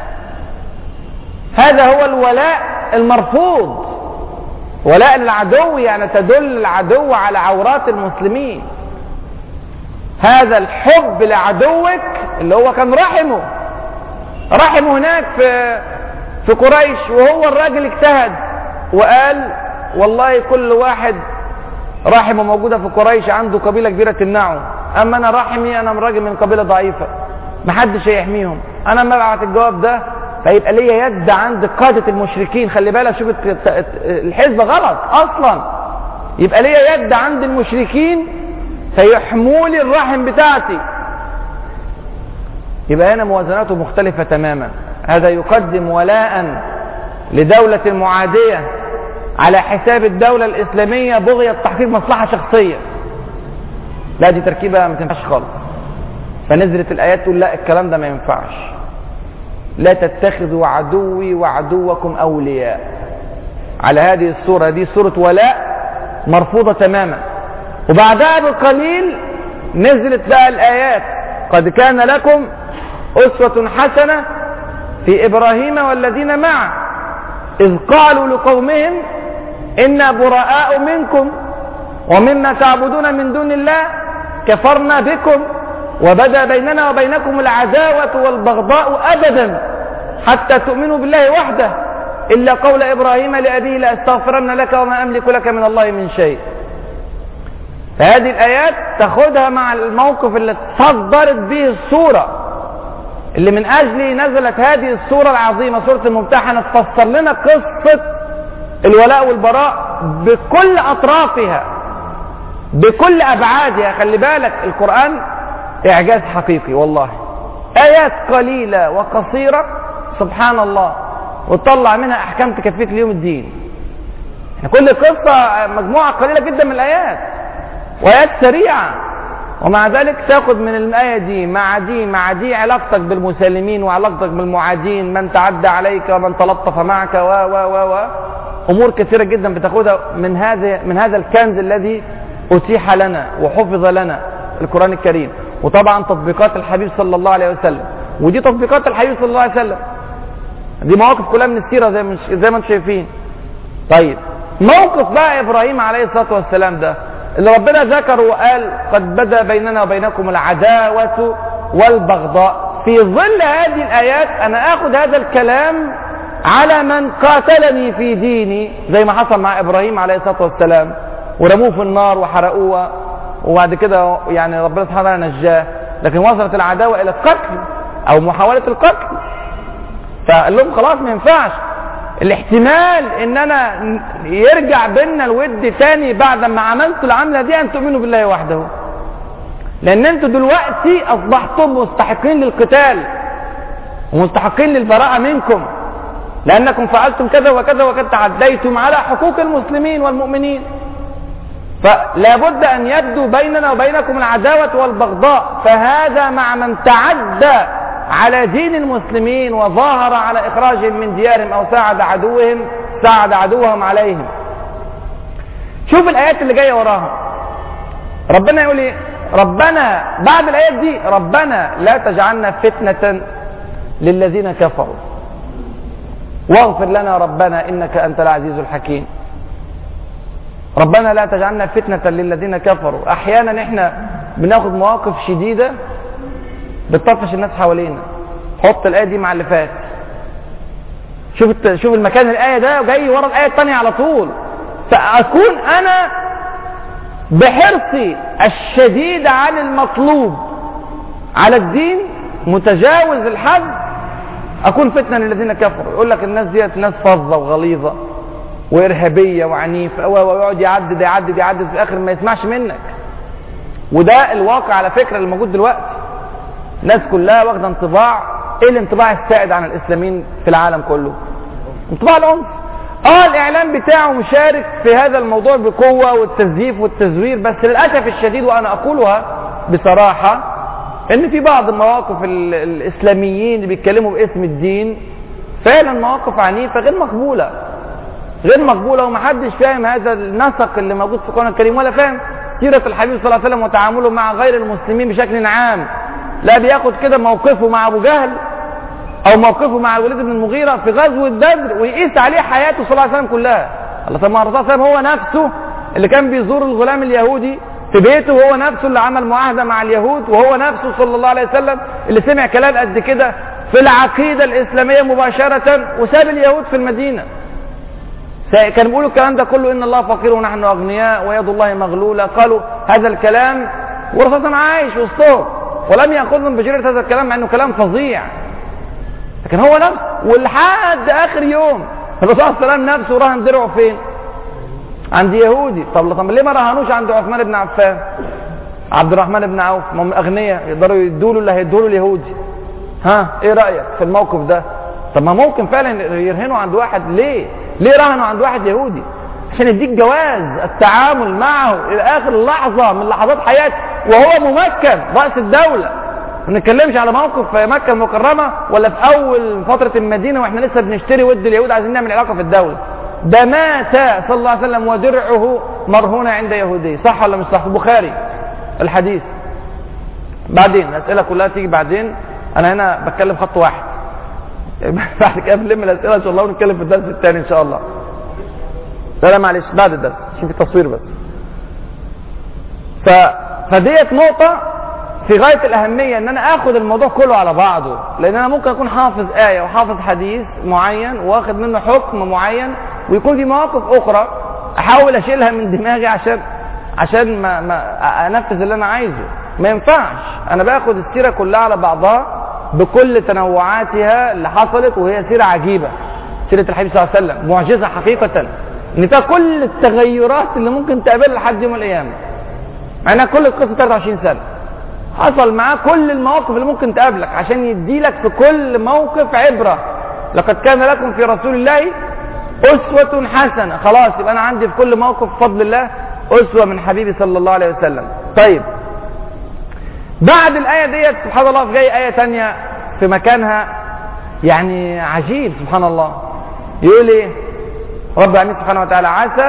هذا هو الولاء المرفوض. ولاء العدو يعني تدل العدو على عورات المسلمين. هذا الحب لعدوك اللي هو كان رحمه هناك في قريش، وهو الراجل اجتهد وقال والله كل واحد رحمه موجودة في قريش عنده قبيلة كبيرة تمنعه، اما انا رحمي انا راجل من قبيلة ضعيفة محدش هيحميهم، انا لما ابعت الجواب ده فيبقى ليا يد عند قادة المشركين. خلي بالك شوف الحزب غلط اصلا، يبقى ليا يد عند المشركين فيحموا لي الرحم بتاعتي. يبقى هنا موازناته مختلفة تماما. هذا يقدم ولاء لدولة المعادية على حساب الدولة الإسلامية بغية تحقيق مصلحة شخصية. لا دي تركيبة ما تنفعش خالص. فنزلت الآيات تقول لا الكلام ده ما ينفعش، لا تتخذوا عدوي وعدوكم أولياء. على هذه الصورة، دي صورة ولاء مرفوضة تماما. وبعدها بقليل نزلت بقى الآيات قد كان لكم أسوة حسنة في إبراهيم والذين معه إذ قالوا لقومهم إنا براء منكم ومما تعبدون من دون الله كفرنا بكم وبدا بيننا وبينكم العداوة والبغضاء أبدا حتى تؤمنوا بالله وحده إلا قول إبراهيم لأبيه لأستغفرن لك وما أملك لك من الله من شيء. فهذه الآيات تاخدها مع الموقف اللي تصدرت به الصورة اللي من أجله نزلت هذه الصورة العظيمة سورة الممتحنة، تفسر لنا قصة الولاء والبراء بكل أطرافها بكل أبعادها. خلي بالك القرآن إعجاز حقيقي والله، آيات قليلة وقصيرة سبحان الله وتطلع منها أحكام تكفيك ليوم الدين. كل قصة مجموعة قليلة جدا من الآيات وآيات سريعة، ومع ذلك تاخد من الآية دي مع دي علاقتك بالمسالمين وعلاقتك بالمعادين، من تعدى عليك ومن تلطف معك و أمور كثيرة جدا بتاخدها من هذا الكنز الذي أتيح لنا وحفظ لنا القرآن الكريم. وطبعا تطبيقات الحبيب صلى الله عليه وسلم، ودي تطبيقات الحبيب صلى الله عليه وسلم، دي مواقف كلها من السيرة زي ما انتم شايفين. طيب موقف بقى إبراهيم عليه الصلاة والسلام ده اللي ربنا ذكر وقال قد بدا بيننا وبينكم العداوة والبغضاء. في ظل هذه الآيات أنا أخذ هذا الكلام على من قاتلني في ديني زي ما حصل مع إبراهيم عليه الصلاة والسلام ورموه في النار وحرقوه، وبعد كده يعني ربنا سبحانه وتعالى نجاه، لكن وصلت العداوة إلى القتل أو محاولة القتل. فقال لهم خلاص ما ينفعش، الاحتمال ان انا يرجع بيننا الود تاني بعد ما عملت العملة دي ان تؤمنوا بالله وحده، لان انتوا دلوقتي اصبحتم مستحقين للقتال ومستحقين للبراءة منكم، لانكم فعلتم كذا وكذا وقد تعديتم على حقوق المسلمين والمؤمنين. فلا بد أن يبدو بيننا وبينكم العداوة والبغضاء، فهذا مع من تعدى على دين المسلمين وظاهر على إخراجهم من ديارهم أو ساعد عدوهم عليهم. شوف الآيات اللي جاية وراها، ربنا يقول ايه؟ ربنا بعد الآيات دي ربنا لا تجعلنا فتنة للذين كفروا واغفر لنا ربنا إنك أنت العزيز الحكيم. ربنا لا تجعلنا فتنة للذين كفروا. أحيانا احنا بناخد مواقف شديدة بتطفش الناس حوالينا. حط الآية دي مع اللي فات، شوف المكان الآية ده جاي ورا الآية الثانية على طول. فأكون أنا بحرصي الشديد عن المطلوب على الدين متجاوز الحد أكون فتنة للذين كفروا. يقول لك الناس دي ناس فظة وغليظة وإرهابية وعنيفة، ويقعد يعدد في الآخر ما يسمعش منك. وده الواقع على فكرة اللي موجود دلوقتي. الناس كلها واخدة انطباع، ايه الانطباع السائد عن الإسلاميين في العالم كله؟ انطباع العنف. الإعلام بتاعه مشارك في هذا الموضوع بقوة، والتزييف والتزوير، بس للأسف الشديد وأنا أقولها بصراحة إن في بعض المواقف الإسلاميين اللي بيتكلموا باسم الدين فعلا مواقف عنيفة غير مقبولة، ومحدش فاهم هذا النسق اللي موجود في القرآن الكريم، ولا فاهم سيرة الحبيب صلى الله عليه وسلم وتعامله مع غير المسلمين بشكل عام. لا بياخد كده موقفه مع أبو جهل أو موقفه مع الوليد بن المغيرة في غزوة بدر ويقيس عليه حياته صلى الله عليه وسلم كلها. الله، طب ما الرسول صلى الله عليه وسلم هو نفسه اللي كان بيزور الغلام اليهودي في بيته، وهو نفسه اللي عمل معاهدة مع اليهود، وهو نفسه صلى الله عليه وسلم اللي سمع كلام قد كده في العقيدة الإسلامية مباشرة وساب اليهود في المدينة. كانوا بيقولوا الكلام ده كله إن الله فقير ونحن أغنياء ويد الله مغلولة. قالوا هذا الكلام والرسول صلى الله عليه وسلم عايش وسطهم ولم يأخذهم بجريرة هذا الكلام مع إنه كلام فظيع، لكن هو نفسه. ولحد آخر يوم الرسول صلى الله عليه وسلم نفسه رهن درعه فين؟ عند يهودي. طب ليه ما رهنوش عند عثمان بن عفان، عبد الرحمن بن عوف؟ ما هم أغنياء يقدروا يدوا له اللي هيدوا له اليهودي. إيه رأيك في الموقف ده؟ طب ما ممكن فعلا يرهنوا عند واحد. ليه رهنوا عند واحد يهودي؟ عشان يديك جواز التعامل معه إلى آخر لحظة من لحظات حياته وهو ممكن رأس الدولة. ما نتكلمش على موقف في مكة المكرمة ولا في أول فترة المدينة وإحنا لسه بنشتري ود اليهود عايزين نعمل علاقة في الدولة. ده مات صلى الله عليه وسلم ودرعه مرهونة عند يهودي. صح ولا مش صح؟ البخاري الحديث. بعدين الأسئلة كلها تيجي بعدين، أنا هنا بتكلم خط واحد. بعد كده بنلم الأسئلة إن شاء الله ونتكلم في الدرس الثاني إن شاء الله. لا معلش بعد الدرس عشان في تصوير بس. فديت نقطة في غاية الأهمية إن أنا آخد الموضوع كله على بعضه، لأن أنا ممكن أكون حافظ آية وحافظ حديث معين واخد منه حكم معين، ويكون في مواقف أخرى أحاول أشيلها من دماغي عشان ما أنفذ اللي أنا عايزه. ما ينفعش. أنا باخد السيرة كلها على بعضها بكل تنوعاتها اللي حصلت، وهي سيرة عجيبة، سيرة الحبيب صلى الله عليه وسلم معجزة حقيقة، إن فيها كل التغيرات اللي ممكن تقابلها لحد يوم القيامة. مع إنها كل القصة 23 سنة حصل معاه كل المواقف اللي ممكن تقابلك عشان يديلك في كل موقف عبرة. لقد كان لكم في رسول الله أسوة حسنة. خلاص يبقى أنا عندي في كل موقف بفضل الله أسوة من حبيبي صلى الله عليه وسلم. طيب بعد الآية ديت سبحان الله في جاي آية تانية في مكانها يعني عجيب سبحان الله. يقول ايه رب العالمين سبحانه وتعالى؟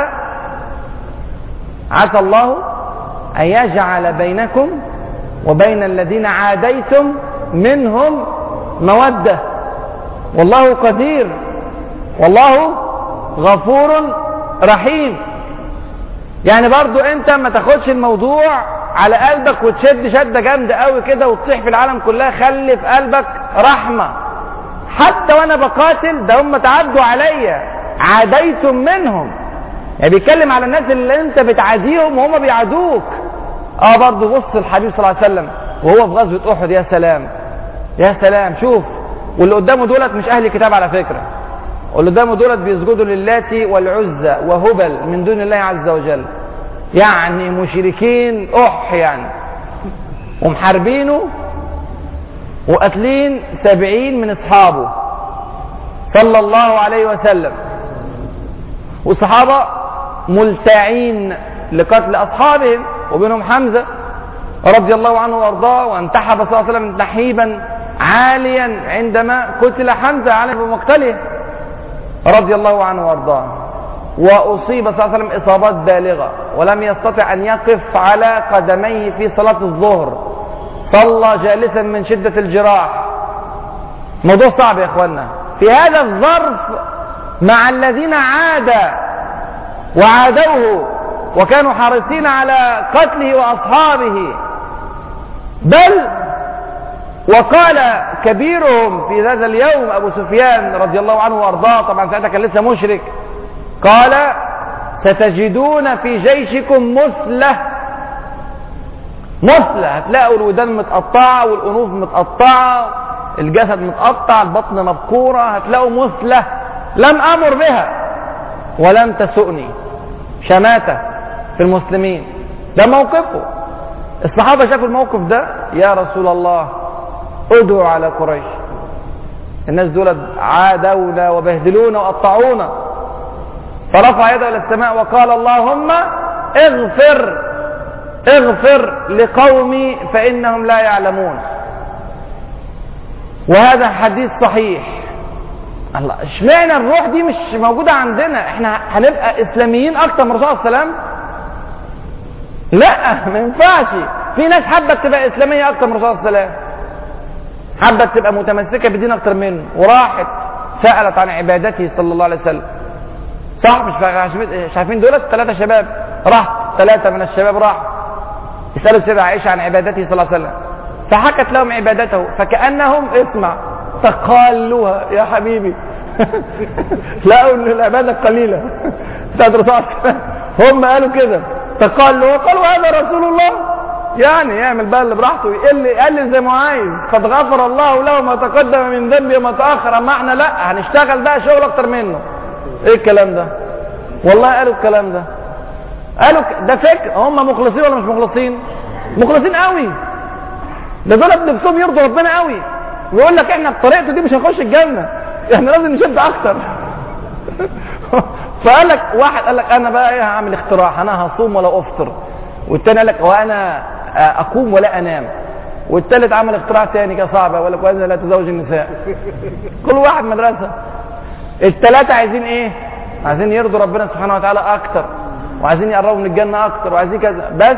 عسى الله أن يجعل بينكم وبين الذين عاديتم منهم مودة والله قدير والله غفور رحيم. يعني برضو انت ما تاخدش الموضوع على قلبك وتشد شدة جامدة قوي كده وتصيح في العالم كلها. خلي في قلبك رحمة. حتى وانا بقاتل ده هم تعدوا عليا عاديتم منهم، يعني بيتكلم على الناس اللي انت بتعاديهم وهم بيعادوك. برضو بص الحبيب صلى الله عليه وسلم وهو في غزوة أحد، يا سلام يا سلام. شوف، واللي قدامه دولت مش أهل كتاب على فكرة، واللي قدامه دولت بيسجدوا للاتي والعزى وهبل من دون الله عز وجل، يعني مشركين يعني، ومحاربينه وقاتلين 70 من اصحابه صلى الله عليه وسلم، والصحابة ملتعين لقتل أصحابهم وبينهم حمزة رضي الله عنه وارضاه، وانتحب صلى الله عليه وسلم تحيبا عاليا عندما قتل حمزة على مقتله رضي الله عنه وارضاه. وأصيب صلى الله عليه وسلم إصابات بالغة ولم يستطع أن يقف على قدميه في صلاة الظهر، صلى جالسا من شدة الجراح. موضوع صعب يا إخوانا. في هذا الظرف مع الذين وعادوه وكانوا حريصين على قتله وأصحابه، بل وقال كبيرهم في هذا اليوم أبو سفيان رضي الله عنه وأرضاه، طبعا ساعتها كان لسه مشرك، قال ستجدون في جيشكم مثلة، هتلاقوا الودان متقطعة والأنوف متقطعة، الجسد متقطع، البطن مبكورة، هتلاقوا مثلة لم أمر بها ولم تسؤني، شماتة في المسلمين. ده موقفه. الصحابة شافوا الموقف ده، يا رسول الله ادعوا على قريش، الناس دول عادونا وبهدلونا وقطعونا. فرفع يده الى السماء وقال اللهم اغفر لقومي فانهم لا يعلمون. وهذا حديث صحيح. الله، اشمعنى الروح دي مش موجودة عندنا؟ احنا هنبقى اسلاميين اكتر من الرسول صلى الله عليه وسلم؟ لا، ما ينفعش. في ناس حابة تبقى اسلامية اكتر من الرسول صلى الله عليه وسلم، حابة تبقى متمسكة بالدين اكتر منه، وراحت سألت عن عبادته صلى الله عليه وسلم. صح؟ مش عارفين دولت 3 شباب، راح 3 من الشباب راح يسألوا السيدة عائشة عن عبادته صلى الله عليه وسلم، فحكت لهم عبادته فكأنهم اسمع تقالوها يا حبيبي لقوا ان العبادة قليلة بتاعت الرسول صلى الله عليه وسلم، هم قالوا كده تقالوا، قالوا هذا رسول الله، يعني يعمل بقى اللي براحته، يقل زي ما عايز، قد غفر الله له ما تقدم من ذنبه وما تأخر. اما احنا لا، هنشتغل بقى شغل اكتر منه. ايه الكلام ده؟ والله قالوا الكلام ده، قالوا ده فكر. هم مخلصين ولا مش مخلصين؟ مخلصين قوي. ده دول نفسهم يرضوا ربنا قوي، ويقول لك احنا بطريقته دي مش هنخش الجنه، احنا لازم نشد اكتر فقال لك واحد قال لك انا بقى ايه، هعمل اختراع، انا هصوم ولا افطر، والتاني قال لك وانا اقوم ولا انام، والتالت عمل اختراع تاني كده صعب، ولا لك وانا لا تزوج النساء. كل واحد مدرسه. الثلاثه عايزين ايه؟ عايزين يرضوا ربنا سبحانه وتعالى اكتر، وعايزين يقربوا من الجنه اكتر، وعايزين كذا، بس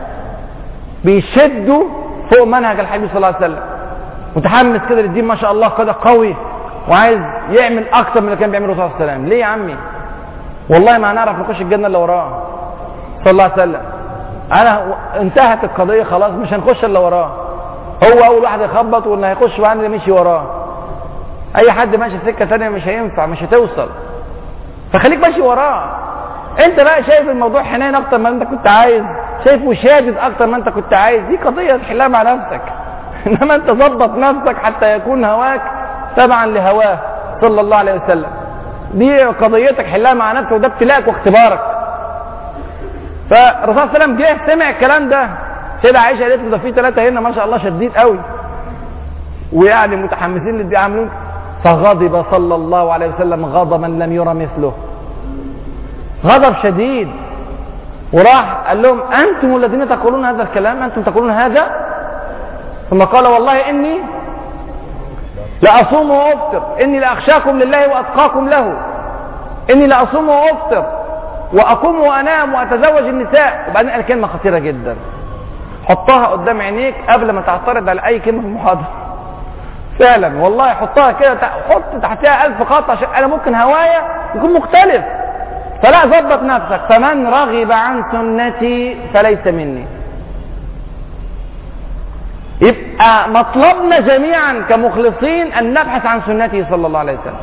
بيشدوا فوق منهج الحبيب صلى الله عليه وسلم، متحمس كده للدين ما شاء الله كده قوي، وعايز يعمل اكتر من اللي كان بيعمله صلى الله عليه وسلم. ليه يا عمي؟ والله ما هنعرف نخش الجنه الا وراه صلى الله عليه وسلم. انتهت القضيه خلاص، مش هنخش الا وراه. هو اول واحد يخبط، واللي هيخش بعد اللي مشي وراه. اي حد ماشي في سكه ثانيه مش هينفع، مش هتوصل، فخليك ماشي وراه. انت بقى شايف الموضوع حنين اكتر ما انت كنت عايز، شايفه شادد اكتر ما انت كنت عايز، دي قضيه تحلها مع نفسك انما انت ظبط نفسك حتى يكون هواك تبعا لهواه صلى الله عليه وسلم. دي قضيتك، حلها مع نفسك، وده ابتلاءك واختبارك. فالرسول صلى الله عليه وسلم جه سمع الكلام ده، سيدة عائشه قالت له ده في 3 هنا ما شاء الله شديد قوي، ويعني متحمسين اللي بيعملون، فغضب صلى الله عليه وسلم غضبا لم يرى مثله، غضب شديد، وراح قال لهم انتم الذين تقولون هذا الكلام، انتم تقولون هذا؟ ثم قال والله اني لاصوم وافطر، اني لاخشاكم لله واتقاكم له، اني لاصوم وافطر واقوم وانام واتزوج النساء. وبعدين قال كلمه خطيره جدا، حطها قدام عينيك قبل ما تعترض على اي كلمه في المحاضره. فعلا والله حطها كده، حط تحتها 1000 خط، عشان انا ممكن هوايا يكون مختلف. فلا، ظبط نفسك. فمن رغب عن سنتي فليس مني. يبقى مطلبنا جميعا كمخلصين ان نبحث عن سنته صلى الله عليه وسلم.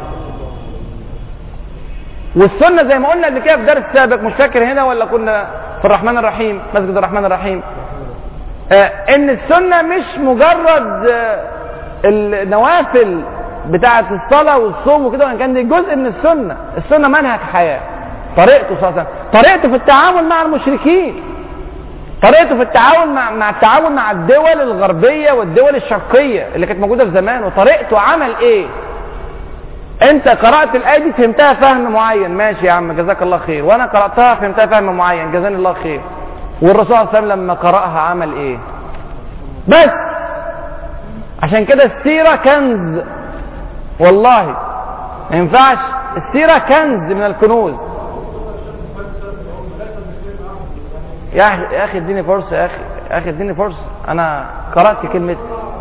والسنه زي ما قلنا قبل كده في درس سابق، مش فاكر هنا ولا كنا في الرحمن الرحيم، مسجد الرحمن الرحيم، ان السنه مش مجرد النوافل بتاعه الصلاه والصوم وكده، وان كان دي جزء من السنه. السنه منهج حياه، طريقته صلى الله عليه وسلم، طريقته في التعامل مع المشركين، طريقته في التعامل مع الدول الغربيه والدول الشرقيه اللي كانت موجوده في زمان، وطريقته عمل ايه. انت قرأت الآية دي فهمتها فهم معين، ماشي يا عم جزاك الله خير، وانا قرأتها فهمتها فهم معين جزاني الله خير. والرسول صلى الله عليه وسلم لما قرأها عمل ايه؟ بس عشان كده السيرة كنز، والله ما ينفعش، السيرة كنز من الكنوز. يا اخي اديني فرصة، يا اخي اديني فرصة، انا قرأت كلمة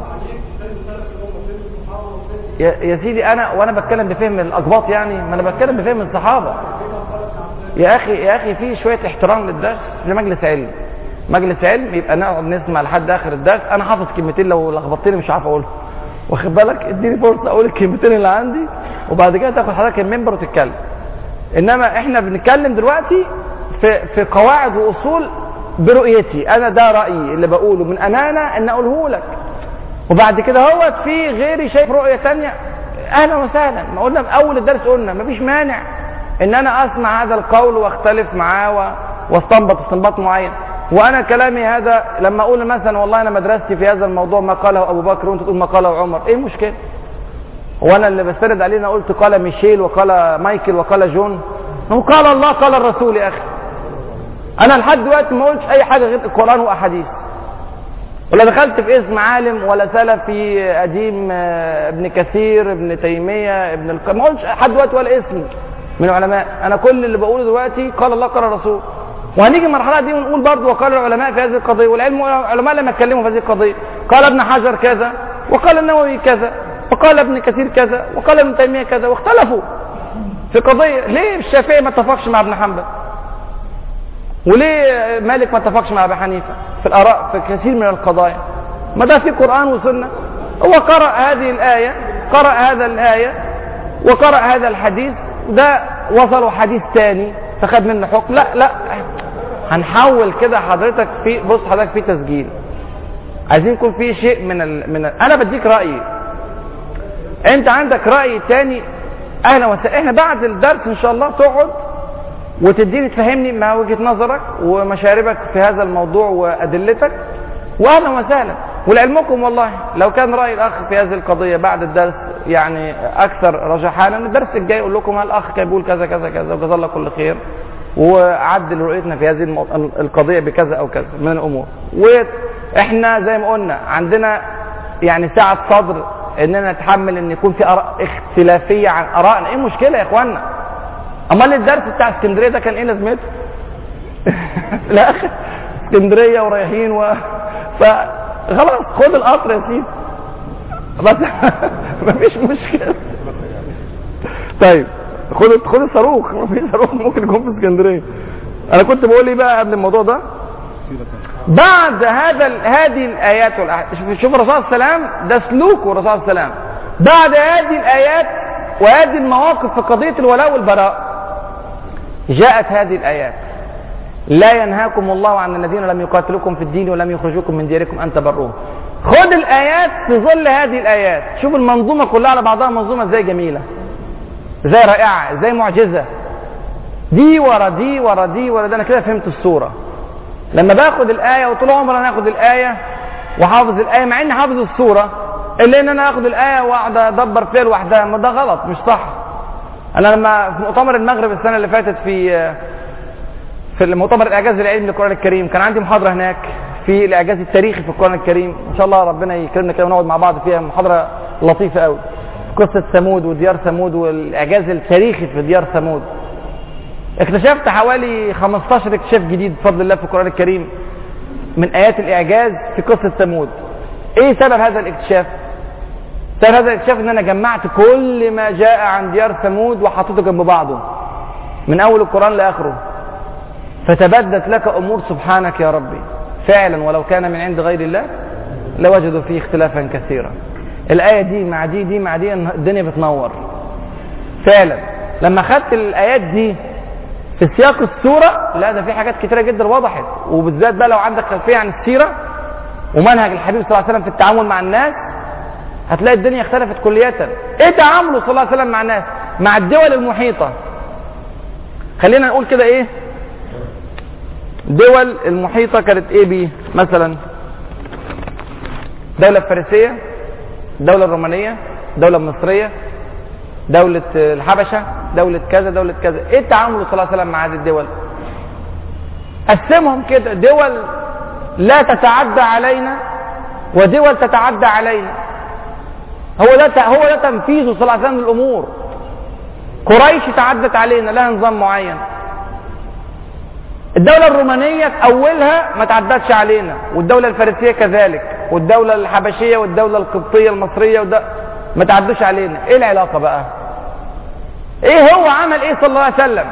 يا سيدي وانا بتكلم بفهم الاقباط، يعني ما انا بتكلم بفهم الصحابة. يا اخي في شوية احترام للدرس، في مجلس علم يبقى نقعد نسمع لحد اخر الدرس. انا حافظ كلمتين لو لخبطتني مش عارف اقولهم، واخد بالك؟ اديني فرصة اقول الكلمتين اللي عندي وبعد كده تاخد حضرتك المنبر وتتكلم. انما احنا بنتكلم دلوقتي في قواعد واصول برؤيتي انا، ده رأيي اللي بقوله من امانة ان اقوله لك، وبعد كده هو في غيري شايف رؤية ثانيه، اهلا وسهلا. ما قلنا في اول الدرس، قلنا مفيش مانع ان انا اسمع هذا القول واختلف معاه واستنبط استنباط معين. وانا كلامي هذا لما اقول مثلا والله انا مدرستي في هذا الموضوع ما قاله ابو بكر وانت تقول ما قاله عمر، ايه المشكله؟ هو انا اللي بستند عليه انا قلت قال ميشيل وقال مايكل وقال جون؟ هو قال الله قال الرسول. يا اخي انا لحد دلوقتي ما قلتش اي حاجه غير القران واحاديث، ولا دخلت في اسم عالم ولا سلفي قديم، ابن كثير ابن تيميه ما قلتش لحد دلوقتي ولا اسم من العلماء. انا كل اللي بقوله دلوقتي قال الله قال الرسول. وهنيجي المرحله دي ونقول برضه وقال العلماء في هذه القضيه، والعلماء لما اتكلموا في هذه القضيه قال ابن حجر كذا وقال النووي كذا وقال ابن كثير كذا وقال ابن تيميه كذا، واختلفوا في قضيه. ليه الشافعي ما اتفقش مع ابن حنبل؟ وليه مالك ما اتفقش مع ابي حنيفه في الاراء في كثير من القضايا؟ ما ده في قران وسنه. هو قرأ هذه الايه، قرأ هذا الايه وقرأ هذا الحديث، ده وصلوا حديث ثاني فخد منه حكم. لا هنحول كده حضرتك بص حضرتك في تسجيل، عايزين يكون في شيء من انا بديك رايي، انت عندك راي ثاني، اهلا وسهلا. احنا بعد الدرس ان شاء الله تقعد وتديني تفهمني ما وجهة نظرك ومشاربك في هذا الموضوع وأدلتك، وأهلا وسهلا. ولعلمكم والله لو كان رأي الأخ في هذه القضية بعد الدرس يعني أكثر رجحانا، الدرس الجاي يقول لكم الأخ كان بيقول كذا كذا كذا وجزاه الله كل خير وعدل رؤيتنا في هذه القضية بكذا أو كذا من الأمور. وإحنا زي ما قلنا عندنا يعني سعة صدر إننا نتحمل إن يكون في آراء اختلافية عن آرائنا. إيه المشكلة يا إخواننا؟ امال الدرس بتاع اسكندريه ده كان ايه لازمته؟ في الاخر اسكندريه ورايحين فخلاص خد القطر يا سيدي بس مفيش مشكله. طيب خد الصاروخ، في صاروخ ممكن يكون في اسكندريه. انا كنت بقول ايه بقى قبل الموضوع ده؟ بعد هذه الايات شوف الرسول صلى الله عليه وسلم ده سلوكه الرسول صلى الله عليه وسلم بعد هذه الايات وهذه المواقف في قضيه الولاء والبراء جاءت هذه الآيات: لا ينهاكم الله عن الذين لم يقاتلوكم في الدين ولم يخرجوكم من دياركم أن تبروهم. خد الآيات في ظل هذه الآيات، شوف المنظومة كلها على بعضها منظومة ازاي جميلة، ازاي رائعة، ازاي معجزة، دي ورا دي ورا دي ورا ده. أنا كده فهمت الصورة لما باخد الآية، وطول عمري أنا آخد الآية وحافظ الآية مع إني حافظ الصورة، إلا إن أنا آخد الآية وأقعد أدبر فيها لوحدها. ما ده غلط مش صح. أنا لما في مؤتمر المغرب السنة اللي فاتت في المؤتمر الإعجاز العلمي للقرآن الكريم، كان عندي محاضرة هناك في الإعجاز التاريخي في القرآن الكريم. إن شاء الله ربنا يكرمنا كده ونقعد مع بعض فيها، محاضرة لطيفة قوي، قصة ثمود وديار ثمود والإعجاز التاريخي في ديار ثمود. اكتشفت حوالي 15 اكتشاف جديد بفضل الله في القرآن الكريم من آيات الإعجاز في قصة ثمود. إيه سبب هذا الاكتشاف؟ سبب هذا الاكتشاف إن أنا جمعت كل ما جاء عن ديار ثمود وحطيته جنب بعضه من أول القرآن لآخره، فتبدت لك أمور سبحانك يا ربي فعلا ولو كان من عند غير الله لوجدوا فيه اختلافا كثيرا. الآية دي مع دي دي مع دي الدنيا بتنور فعلا. لما خدت الآيات دي في سياق السورة، لا ده في حاجات كتيرة جدا وضحت، وبالذات بقى لو عندك خلفية عن السيرة ومنهج الحبيب صلى الله عليه وسلم في التعامل مع الناس، هتلاقي الدنيا اختلفت كلية. ايه تعامله صلى الله عليه وسلم مع الناس؟ مع الدول المحيطة. خلينا نقول كده ايه الدول المحيطة كانت ايه بيه؟ مثلا الدولة الفارسية، الدولة الرومانية، الدولة المصرية، دولة الحبشة، دولة كذا، دولة كذا. ايه تعامله صلى الله عليه وسلم مع هذه الدول؟ قسمهم كده، دول لا تتعدى علينا ودول تتعدى علينا. هو ده تنفيذه صلى الله عليه وسلم للامور. قريش تعدت علينا، لها نظام معين. الدولة الرومانية اولها ما تعدتش علينا، والدولة الفارسية كذلك، والدولة الحبشية والدولة القبطية المصرية ما تعدوش علينا. ايه العلاقة بقى؟ ايه هو عمل ايه صلى الله عليه وسلم؟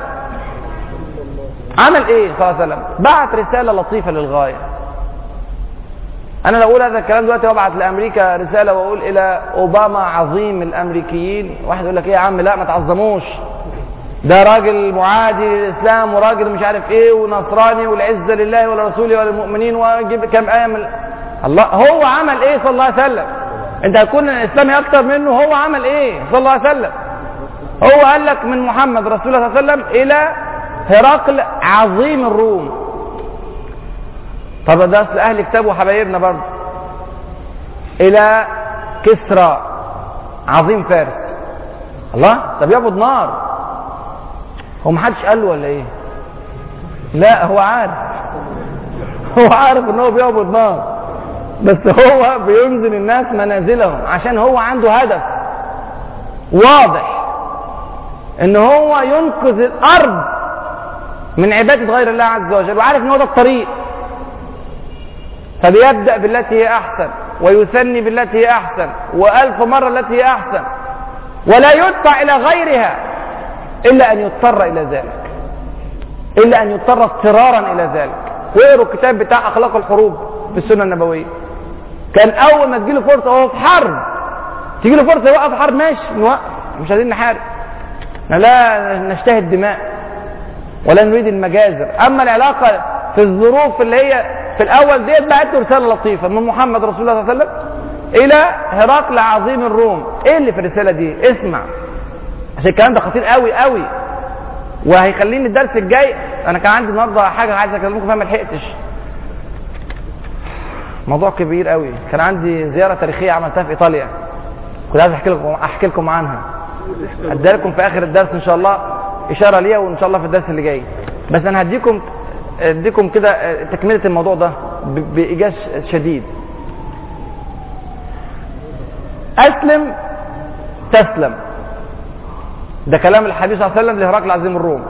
عمل ايه صلى الله عليه وسلم؟ بعت رسالة لطيفة للغاية. انا لو اقول هذا الكلام دلوقتي وابعت لامريكا رسالة واقول الى اوباما عظيم الامريكيين، واحد يقول لك ايه يا عم، لا ما تعظموش، ده راجل معادي للاسلام وراجل مش عارف ايه ونصراني والعزة لله ولرسوله وللمؤمنين، ويجيب كم آية من الله. هو عمل ايه صلى الله عليه وسلم؟ انت هتكون اسلامي اكتر منه. هو عمل ايه صلى الله عليه وسلم؟ هو قال لك من محمد رسول الله صلى الله عليه وسلم الى هرقل عظيم الروم. طب ده اصل اهل كتاب وحبايبنا برضه. الى كسرى عظيم فارس. الله، ده بيعبد نار. هو محدش قال له ولا ايه؟ لا، هو عارف. هو عارف ان هو بيعبد نار، بس هو بينزل الناس منازلهم عشان هو عنده هدف واضح، ان هو ينقذ الارض من عبادة غير الله عز وجل، وعارف ان هو ده الطريق. فبيبدأ بالتي هي احسن ويثني بالتي هي احسن والف مرة التي هي احسن، ولا يدفع الى غيرها الا ان يضطر الى ذلك، الا ان يضطر اضطرارا الى ذلك. واقروا الكتاب بتاع اخلاق الحروب في السنة النبوية. كان اول ما تجيله فرصة وهو في حرب، تجيله فرصة يوقف حرب، ماشي نوقف، مش عايزين نحارب، لا نشتهي الدماء ولا نريد المجازر. اما العلاقة في الظروف اللي هي في الاول ديت، بعت له رسالة لطيفة من محمد رسول الله صلى الله عليه وسلم الى هرقل عظيم الروم. ايه اللي في الرسالة دي؟ اسمع، عشان الكلام ده خطير قوي قوي، وهيخليني الدرس الجاي. انا كان عندي النهارده حاجة عايز اكلمكم فيها ما لحقتش، موضوع كبير قوي. كان عندي زيارة تاريخية عملتها في ايطاليا، كنت عايز احكي لكم عنها، اديها لكم في اخر الدرس ان شاء الله، اشارة ليها وان شاء الله في الدرس اللي جاي. بس انا اديكم كده تكملة الموضوع ده بايجاز شديد. اسلم تسلم، ده كلام الحبيب صلى الله عليه وسلم لهرقل عظيم الروم،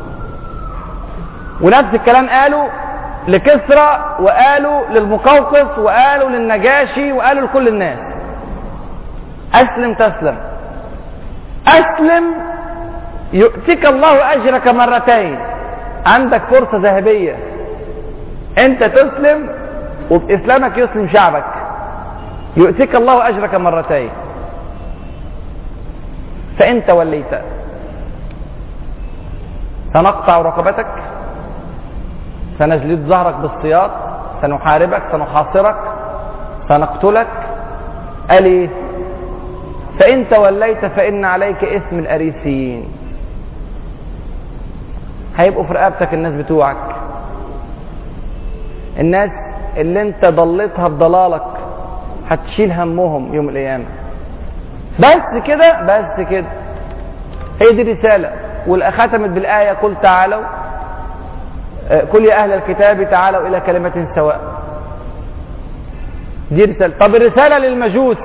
ونفس الكلام قالوا لكسرى وقالوا للمقوقس وقالوا للنجاشي وقالوا لكل الناس. اسلم تسلم. اسلم يؤتيك الله اجرك مرتين. عندك فرصة ذهبية، انت تسلم وباسلامك يسلم شعبك، يؤتيك الله اجرك مرتين. فان توليت سنقطع رقبتك، سنجلد ظهرك بالسياط، سنحاربك، سنحاصرك، سنقتلك. قال ايه؟ فإن توليت فإن عليك اسم الأريسيين. هيبقوا في رقبتك الناس بتوعك، الناس اللي انت ضليتها بضلالك، هتشيل همهم يوم القيامة. بس كده، بس كده، هي دي الرسالة. والختمت بالآية قل تعالوا، قل يا أهل الكتاب تعالوا إلى كلمة سواء. دي رسالة. طب الرسالة للمجوس،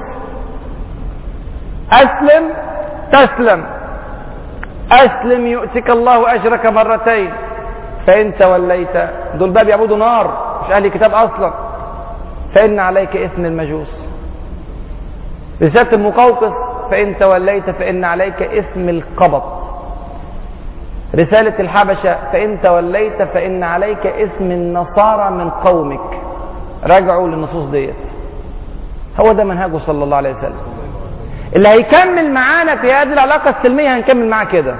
أسلم تسلم. أسلم يؤتك الله أجرك مرتين. فإن توليت، دول بقى بيعبدوا نار، مش أهل كتاب أصلا، فإن عليك اسم المجوس. رسالة المقوقس، فإن توليت فإن عليك اسم القبط. رسالة الحبشة، فإن توليت فإن عليك اسم النصارى من قومك. راجعوا للنصوص ديت. هو ده منهجه صلى الله عليه وسلم. اللي هيكمل معانا في هذه العلاقة السلمية هنكمل معاه كده.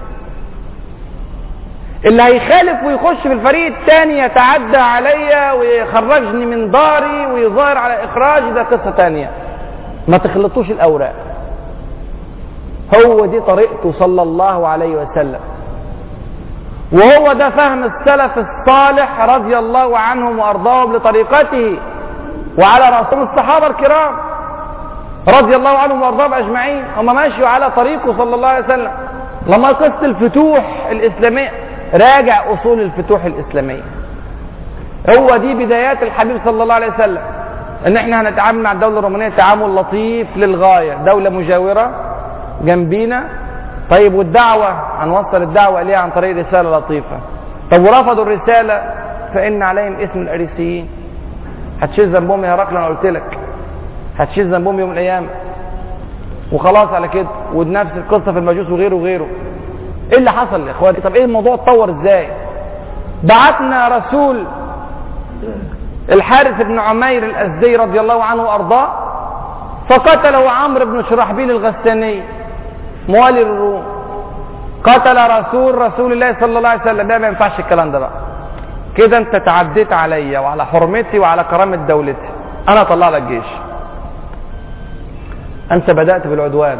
اللي هيخالف ويخش في الفريق الثاني يتعدى عليا ويخرجني من داري ويظاهر على إخراجي، ده قصة ثانية. ما تخلطوش الأوراق. هو دي طريقته صلى الله عليه وسلم، وهو ده فهم السلف الصالح رضي الله عنهم وأرضاهم لطريقته، وعلى رأسهم الصحابة الكرام. رضي الله عنهم وارضاهم اجمعين، هم ماشيوا على طريقه صلى الله عليه وسلم. لما قصة الفتوح الاسلامية، راجع اصول الفتوح الاسلامية، هو دي بدايات الحبيب صلى الله عليه وسلم، ان احنا هنتعامل مع الدولة الرومانية تعامل لطيف للغاية، دولة مجاورة جنبينا. طيب والدعوة هنوصل الدعوة اليها عن طريق رسالة لطيفة. طب ورفضوا الرسالة فإن عليهم اسم الأريسيين، هتشيل ذنبهم يا هرقل، انا قلت لك هتشيل ذنبهم يوم القيامة، وخلاص على كده. ونفس القصة في المجوس وغيره وغيره. ايه اللي حصل يا اخواتي؟ طب ايه الموضوع اتطور ازاي؟ بعتنا رسول الحارث بن عمير الأزدي رضي الله عنه وأرضاه، فقتله عمرو بن شرحبيل الغساني موالي الروم، قتل رسول الله صلى الله عليه وسلم. ده ما ينفعش الكلام ده بقى، كده انت تعديت عليا وعلى حرمتي وعلى كرامة دولتي، انا اطلع لك جيش. انت بدأت بالعدوان.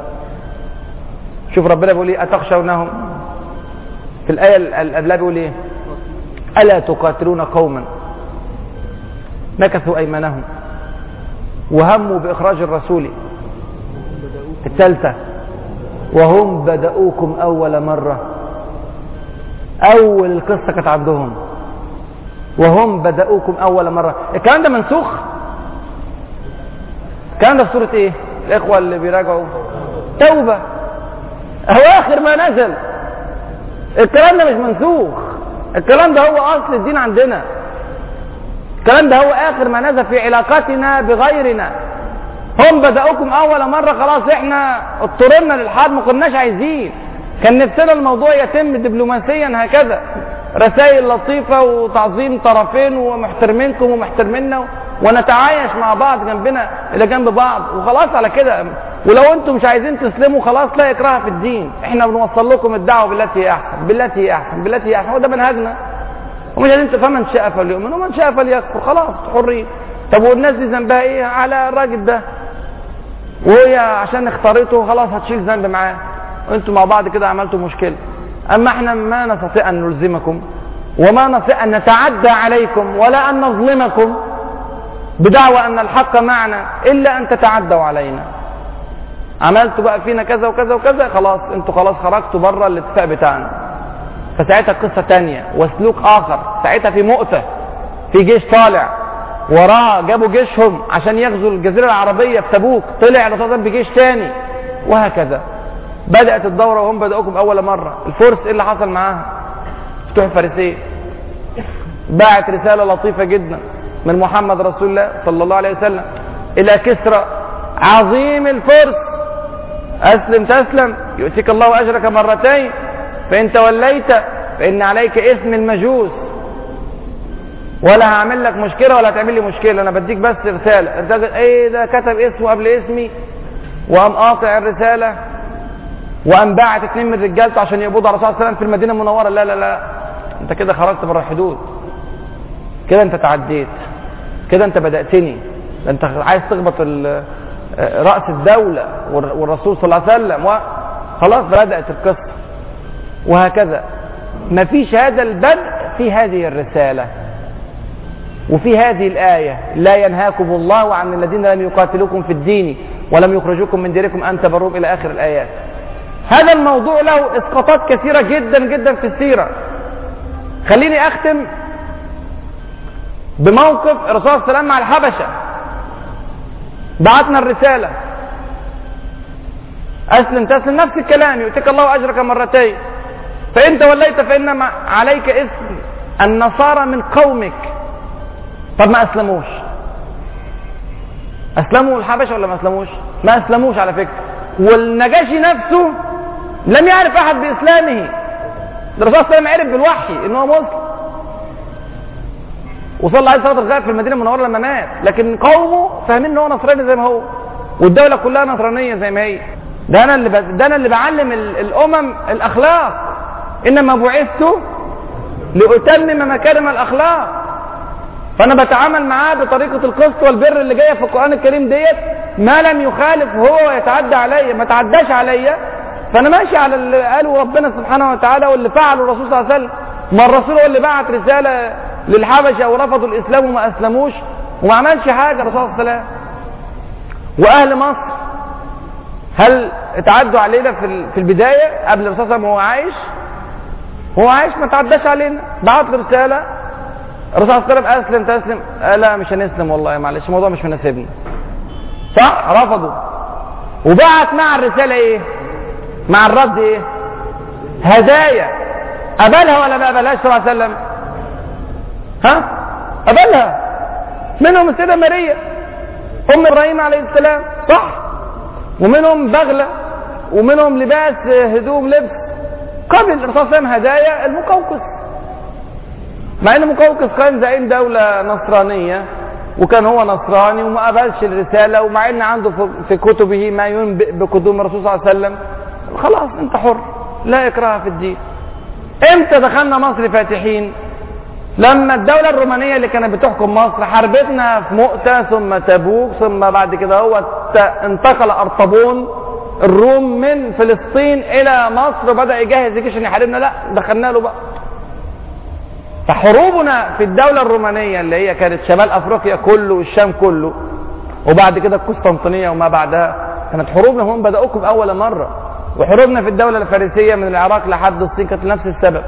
شوف ربنا بيقول ايه، اتخشونهم في الآية اللي بيقول ايه، ألا تقاتلون قوما نكثوا أيمانهم وهموا بإخراج الرسول. الثالثة، وهم بدأوكم أول مرة. أول القصة كانت عندهم، وهم بدأوكم أول مرة. الكلام ده منسوخ. الكلام ده في سورة إيه؟ الإخوة اللي بيراجعوا توبة، هو آخر ما نزل. الكلام ده مش منسوخ، الكلام ده هو أصل الدين عندنا. الكلام ده هو آخر ما نزل في علاقتنا بغيرنا. هم بدأوكم أول مرة، خلاص إحنا اضطررنا للحرب، ما كناش عايزين، كان نفسنا الموضوع يتم دبلوماسيا هكذا، رسائل لطيفة وتعظيم طرفين ومحترمينكم ومحترميننا ونتعايش مع بعض جنبنا إلى جنب بعض وخلاص على كده. ولو أنتم مش عايزين تسلموا خلاص لا إكراه في الدين، إحنا بنوصل لكم الدعوة بالتي هي أحسن بالتي هي أحسن بالتي هي أحسن، هو ده منهجنا. ومش عايزين تفهم، من شاء فليؤمن ومن شاء فليكفر، خلاص حرية. طب والناس دي ذنبها إيه على الراجل ده؟ وهي عشان اختارته خلاص هتشيل ذنب معاه، وانتم مع بعض كده عملتوا مشكلة. اما احنا ما نستطيع ان نلزمكم وما نستطيع ان نتعدى عليكم ولا ان نظلمكم بدعوى ان الحق معنا الا ان تتعدوا علينا. عملتوا بقى فينا كذا وكذا وكذا، خلاص انتوا خلاص خرجتوا بره الاتفاق بتاعنا. فساعتها قصة تانية وسلوك اخر. ساعتها في مؤتة، في جيش طالع وراه، جابوا جيشهم عشان يغزوا الجزيرة العربية في تبوك، طلع لطالب بجيش تاني، وهكذا بدأت الدورة. وهم بدأوكم أول مرة. الفرس إيه اللي حصل معاها؟ فتوح الفارسية باعت رسالة لطيفة جدا من محمد رسول الله صلى الله عليه وسلم إلى كسرى عظيم الفرس: أسلم تسلم يؤتيك الله أجرك مرتين، فإن توليت فإن عليك اسم المجوس، ولا هعمل لك مشكلة ولا هتعمل لي مشكلة، أنا بديك بس رسالة. إيه ده؟ كتب اسمه قبل اسمي وقام قاطع الرسالة وقام باعت 2 من رجالته عشان يقبضوا على الرسول صلى الله عليه وسلم في المدينة المنورة. لا لا لا، أنت كده خرجت بره الحدود، كده أنت تعديت، كده أنت بدأتني، أنت عايز تخبط رأس الدولة والرسول صلى الله عليه وسلم، خلاص بدأت القصة. وهكذا مفيش هذا البدء في هذه الرسالة وفي هذه الآية: لا ينهاكم الله عن الذين لم يقاتلوكم في الدين ولم يخرجوكم من ديركم أن تبروهم إلى آخر الآيات. هذا الموضوع له إسقاطات كثيرة جدا جدا في السيرة. خليني أختم بموقف الرسول صلى الله عليه وسلم مع الحبشة. بعتنا الرسالة: أسلم تسلم، نفس الكلام، يؤتيك الله أجرك مرتين، فإن توليت فإن عليك اسم النصارى من قومك. طب ما أسلموش. أسلموا الحبشة ولا ما أسلموش؟ ما أسلموش على فكرة. والنجاشي نفسه لم يعرف أحد بإسلامه. الرسول صلى الله عليه وسلم عرف بالوحي إنه مسلم، وصلى عليه صلاة الغائب في المدينة المنورة لما مات، لكن قومه فاهمين إنه نصراني زي ما هو، والدولة كلها نصرانية زي ما هي. ده أنا اللي بعلم الأمم الأخلاق. إنما بعثت لأتمم مكارم الأخلاق. فأنا بتعامل معاه بطريقة القسط والبر اللي جاية في القرآن الكريم ديت، ما لم يخالف هو ويتعدى عليا، ما تعداش عليا، فأنا ماشي على اللي قاله ربنا سبحانه وتعالى واللي فعله الرسول صلى الله عليه وسلم. ما الرسول هو اللي بعت رسالة للحبشة ورفضوا الإسلام وما أسلموش وما عملش حاجة الرسول صلى الله عليه وسلم. وأهل مصر هل اتعدوا علينا في البداية قبل الرسول صلى الله عليه وسلم وهو عايش ما تعداش علينا، بعت له رسالة الرسول صلى الله عليه وسلم أسلم تسلم؟ لا مش هنسلم والله معلش الموضوع مش مناسبنا. صح؟ رفضوا. وبعت مع الرسالة ايه؟ مع الرد ايه؟ هدايا. قبلها ولا ما قبلهاش صلى الله عليه وسلم؟ ها؟ قبلها. منهم السيدة ماريا أم إبراهيم عليه السلام، صح؟ ومنهم بغلة ومنهم لباس هدوم لبس. قبل الرسول صلى الله عليه وسلم هدايا المقوقس، مع ان المقوقس كان زعيم دولة نصرانية وكان هو نصراني وما قبلش الرسالة، ومع ان عنده في كتبه ما ينبئ بقدوم الرسول صلى الله عليه وسلم. خلاص انت حر، لا إكراه في الدين. امتى دخلنا مصر فاتحين؟ لما الدولة الرومانية اللي كانت بتحكم مصر حاربتنا في مؤتة ثم تبوك ثم بعد كده هو انتقل أرطبون الروم من فلسطين إلى مصر وبدأ يجهز جيش عشان يحاربنا. لا دخلنا له بقى. فحروبنا في الدولة الرومانية اللي هي كانت شمال أفريقيا كله والشام كله وبعد كده القسطنطينية وما بعدها، كانت حروبنا هم بدأوكم أول مرة. وحروبنا في الدولة الفارسية من العراق لحد الصين كانت نفس السبب.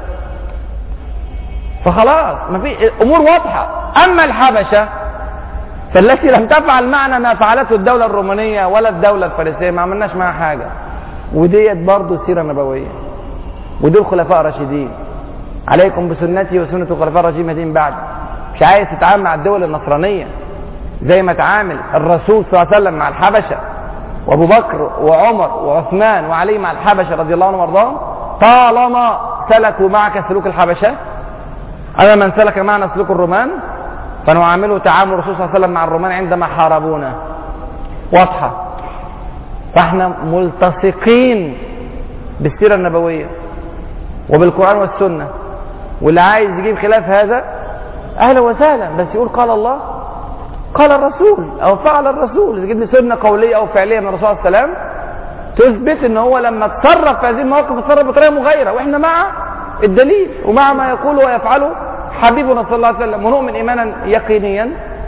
فخلاص ما في امور واضحه. اما الحبشه فالتي لم تفعل معنا ما فعلته الدوله الرومانيه ولا الدوله الفارسيه، ما عملناش معها حاجه. وديت برضه سيره نبويه. ودول خلفاء راشدين، عليكم بسنتي وسنه الخلفاء الراشدين بعد. مش عايز تتعامل مع الدول النصرانيه زي ما تعامل الرسول صلى الله عليه وسلم مع الحبشه وابو بكر وعمر وعثمان وعلي مع الحبشه رضي الله عنهم وارضاهم، طالما سلكوا معك سلوك الحبشه. أما من سلك معنا سلوك الرومان فنعامله تعامل الرسول صلى الله عليه وسلم مع الرومان عندما حاربونا. واضحة. فاحنا ملتصقين بالسيرة النبوية وبالقرآن والسنة، واللي عايز يجيب خلاف هذا أهلا وسهلا، بس يقول قال الله قال الرسول أو فعل الرسول، يجيب لي سنة قولية أو فعلية من الرسول صلى الله عليه وسلم تثبت إن هو لما تصرف في هذه المواقف تصرف بطريقة مغايرة، وإحنا مع الدليل ومع ما يقول ويفعله حبيبنا صلى الله عليه وسلم. ونؤمن إيمانا يقينيا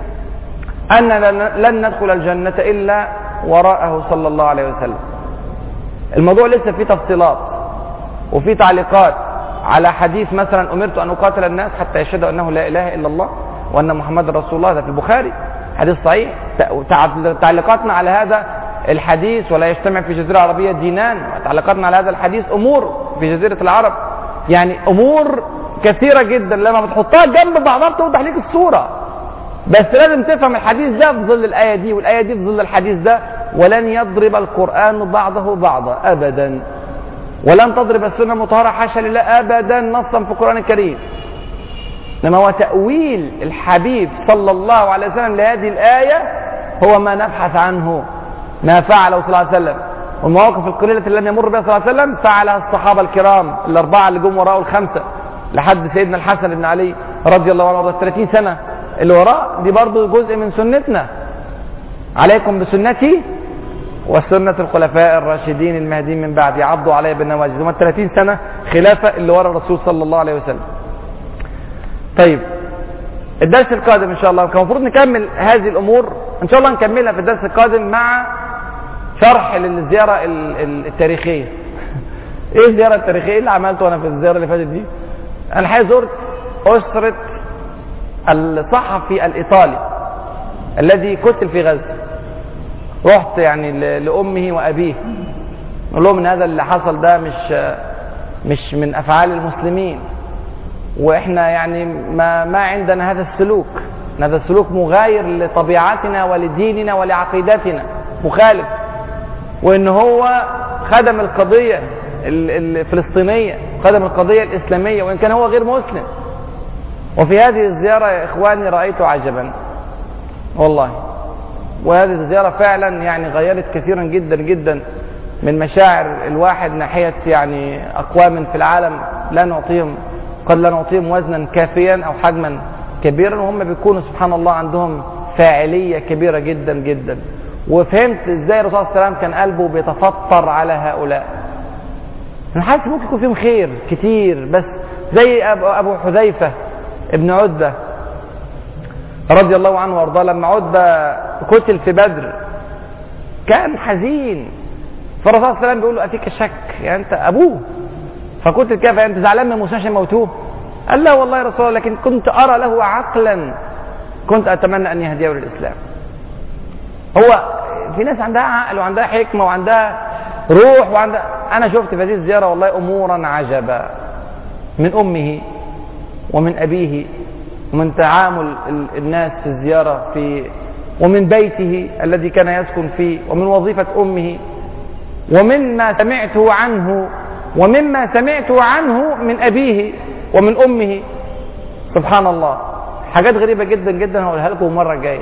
أن لن ندخل الجنة إلا وراءه صلى الله عليه وسلم. الموضوع لسه فيه تفصيلات وفيه تعليقات على حديث مثلا أمرت أن أقاتل الناس حتى يشهدوا أنه لا إله إلا الله وأن محمد رسول الله، هذا في البخاري حديث صحيح. تعليقاتنا على هذا الحديث ولا يجتمع في جزيرة عربية دينان، تعليقاتنا على هذا الحديث أمور في جزيرة العرب، يعني امور كثيره جدا لما بتحطها جنب بعضها بتوضح لك الصوره. بس لازم تفهم الحديث ده في ظل الايه دي والايه دي في ظل الحديث ده. ولن يضرب القران بعضه بعضا ابدا، ولن تضرب السنه المطهره حاشا لله ابدا نصا في القران الكريم. انما هو تاويل الحبيب صلى الله عليه وسلم لهذه الايه هو ما نبحث عنه، ما فعله صلى الله عليه وسلم. والمواقف القليلة اللي لم يمر بها صلى الله عليه وسلم فعلها الصحابة الكرام الأربعة اللي جم وراه الخمسة لحد سيدنا الحسن بن علي رضي الله عنه 30 سنة اللي وراه، دي برضو جزء من سنتنا. عليكم بسنتي وسنة الخلفاء الراشدين المهديين من بعد يعضوا علي بالنواجذ. هم 30 سنة خلافة اللي ورا الرسول صلى الله عليه وسلم. طيب الدرس القادم إن شاء الله كان المفروض نكمل هذه الأمور، إن شاء الله نكملها في الدرس القادم مع شرح للزيارة التاريخية. ايه الزيارة التاريخية اللي عملته انا في الزيارة اللي فاتت دي؟ انا الحقيقة زرت اسرة الصحفي الايطالي الذي قتل في غزة. رحت يعني لامه وابيه نقول لهم ان هذا اللي حصل ده مش من افعال المسلمين، واحنا يعني ما عندنا هذا السلوك. هذا السلوك مغاير لطبيعتنا ولديننا ولعقيدتنا، مخالف. وان هو خدم القضية الفلسطينية، خدم القضية الإسلامية وإن كان هو غير مسلم. وفي هذه الزيارة يا إخواني رأيت عجبا والله. وهذه الزيارة فعلا يعني غيرت كثيرا جدا جدا من مشاعر الواحد ناحية يعني أقوام في العالم قد لا نعطيهم وزنا كافيا أو حجما كبيرا، وهم بيكونوا سبحان الله عندهم فاعلية كبيرة جدا جدا. وفهمت ازاي الرسول صلى الله عليه وسلم كان قلبه بيتفطر على هؤلاء. انا حاسس ممكن يكون فيهم خير كتير، بس زي ابو حذيفة ابن عتبة رضي الله عنه وارضاه، لما عتبة قتل في بدر كان حزين. فالرسول صلى الله عليه وسلم بيقول له أفيك الشك؟ يعني أنت أبوه، فكنت كيف أنت زعلان من موسى عشان موتوه؟ قال لا والله يا رسول الله، لكن كنت أرى له عقلا كنت أتمنى أن يهديه للإسلام. هو في ناس عندها عقل وعندها حكمة وعندها روح وعندها. أنا شفت في هذه الزيارة والله أمورا عجبا من أمه ومن أبيه ومن تعامل الناس في الزيارة ومن بيته الذي كان يسكن فيه ومن وظيفة أمه ومما سمعته عنه ومما سمعته عنه من أبيه ومن أمه. سبحان الله، حاجات غريبة جدا جدا هقولها لكم المرة الجاية.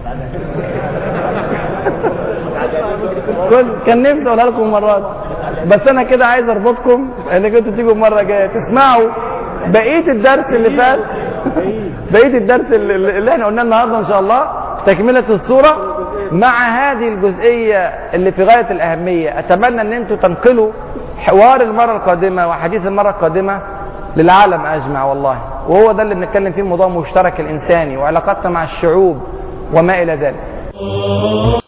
كان نفسي اقولها لكم مرات، بس انا كده عايز اربطكم انكم انتوا تيجوا المره الجايه تسمعوا بقيه الدرس اللي فات، بقيه الدرس اللي احنا قلناه النهارده ان شاء الله، تكمله الصوره مع هذه الجزئيه اللي في غايه الاهميه. اتمنى ان انتوا تنقلوا حوار المره القادمه وحديث المره القادمه للعالم اجمع والله، وهو ده اللي بنتكلم فيه، موضوع مشترك الانساني وعلاقاتنا مع الشعوب وما الى ذلك.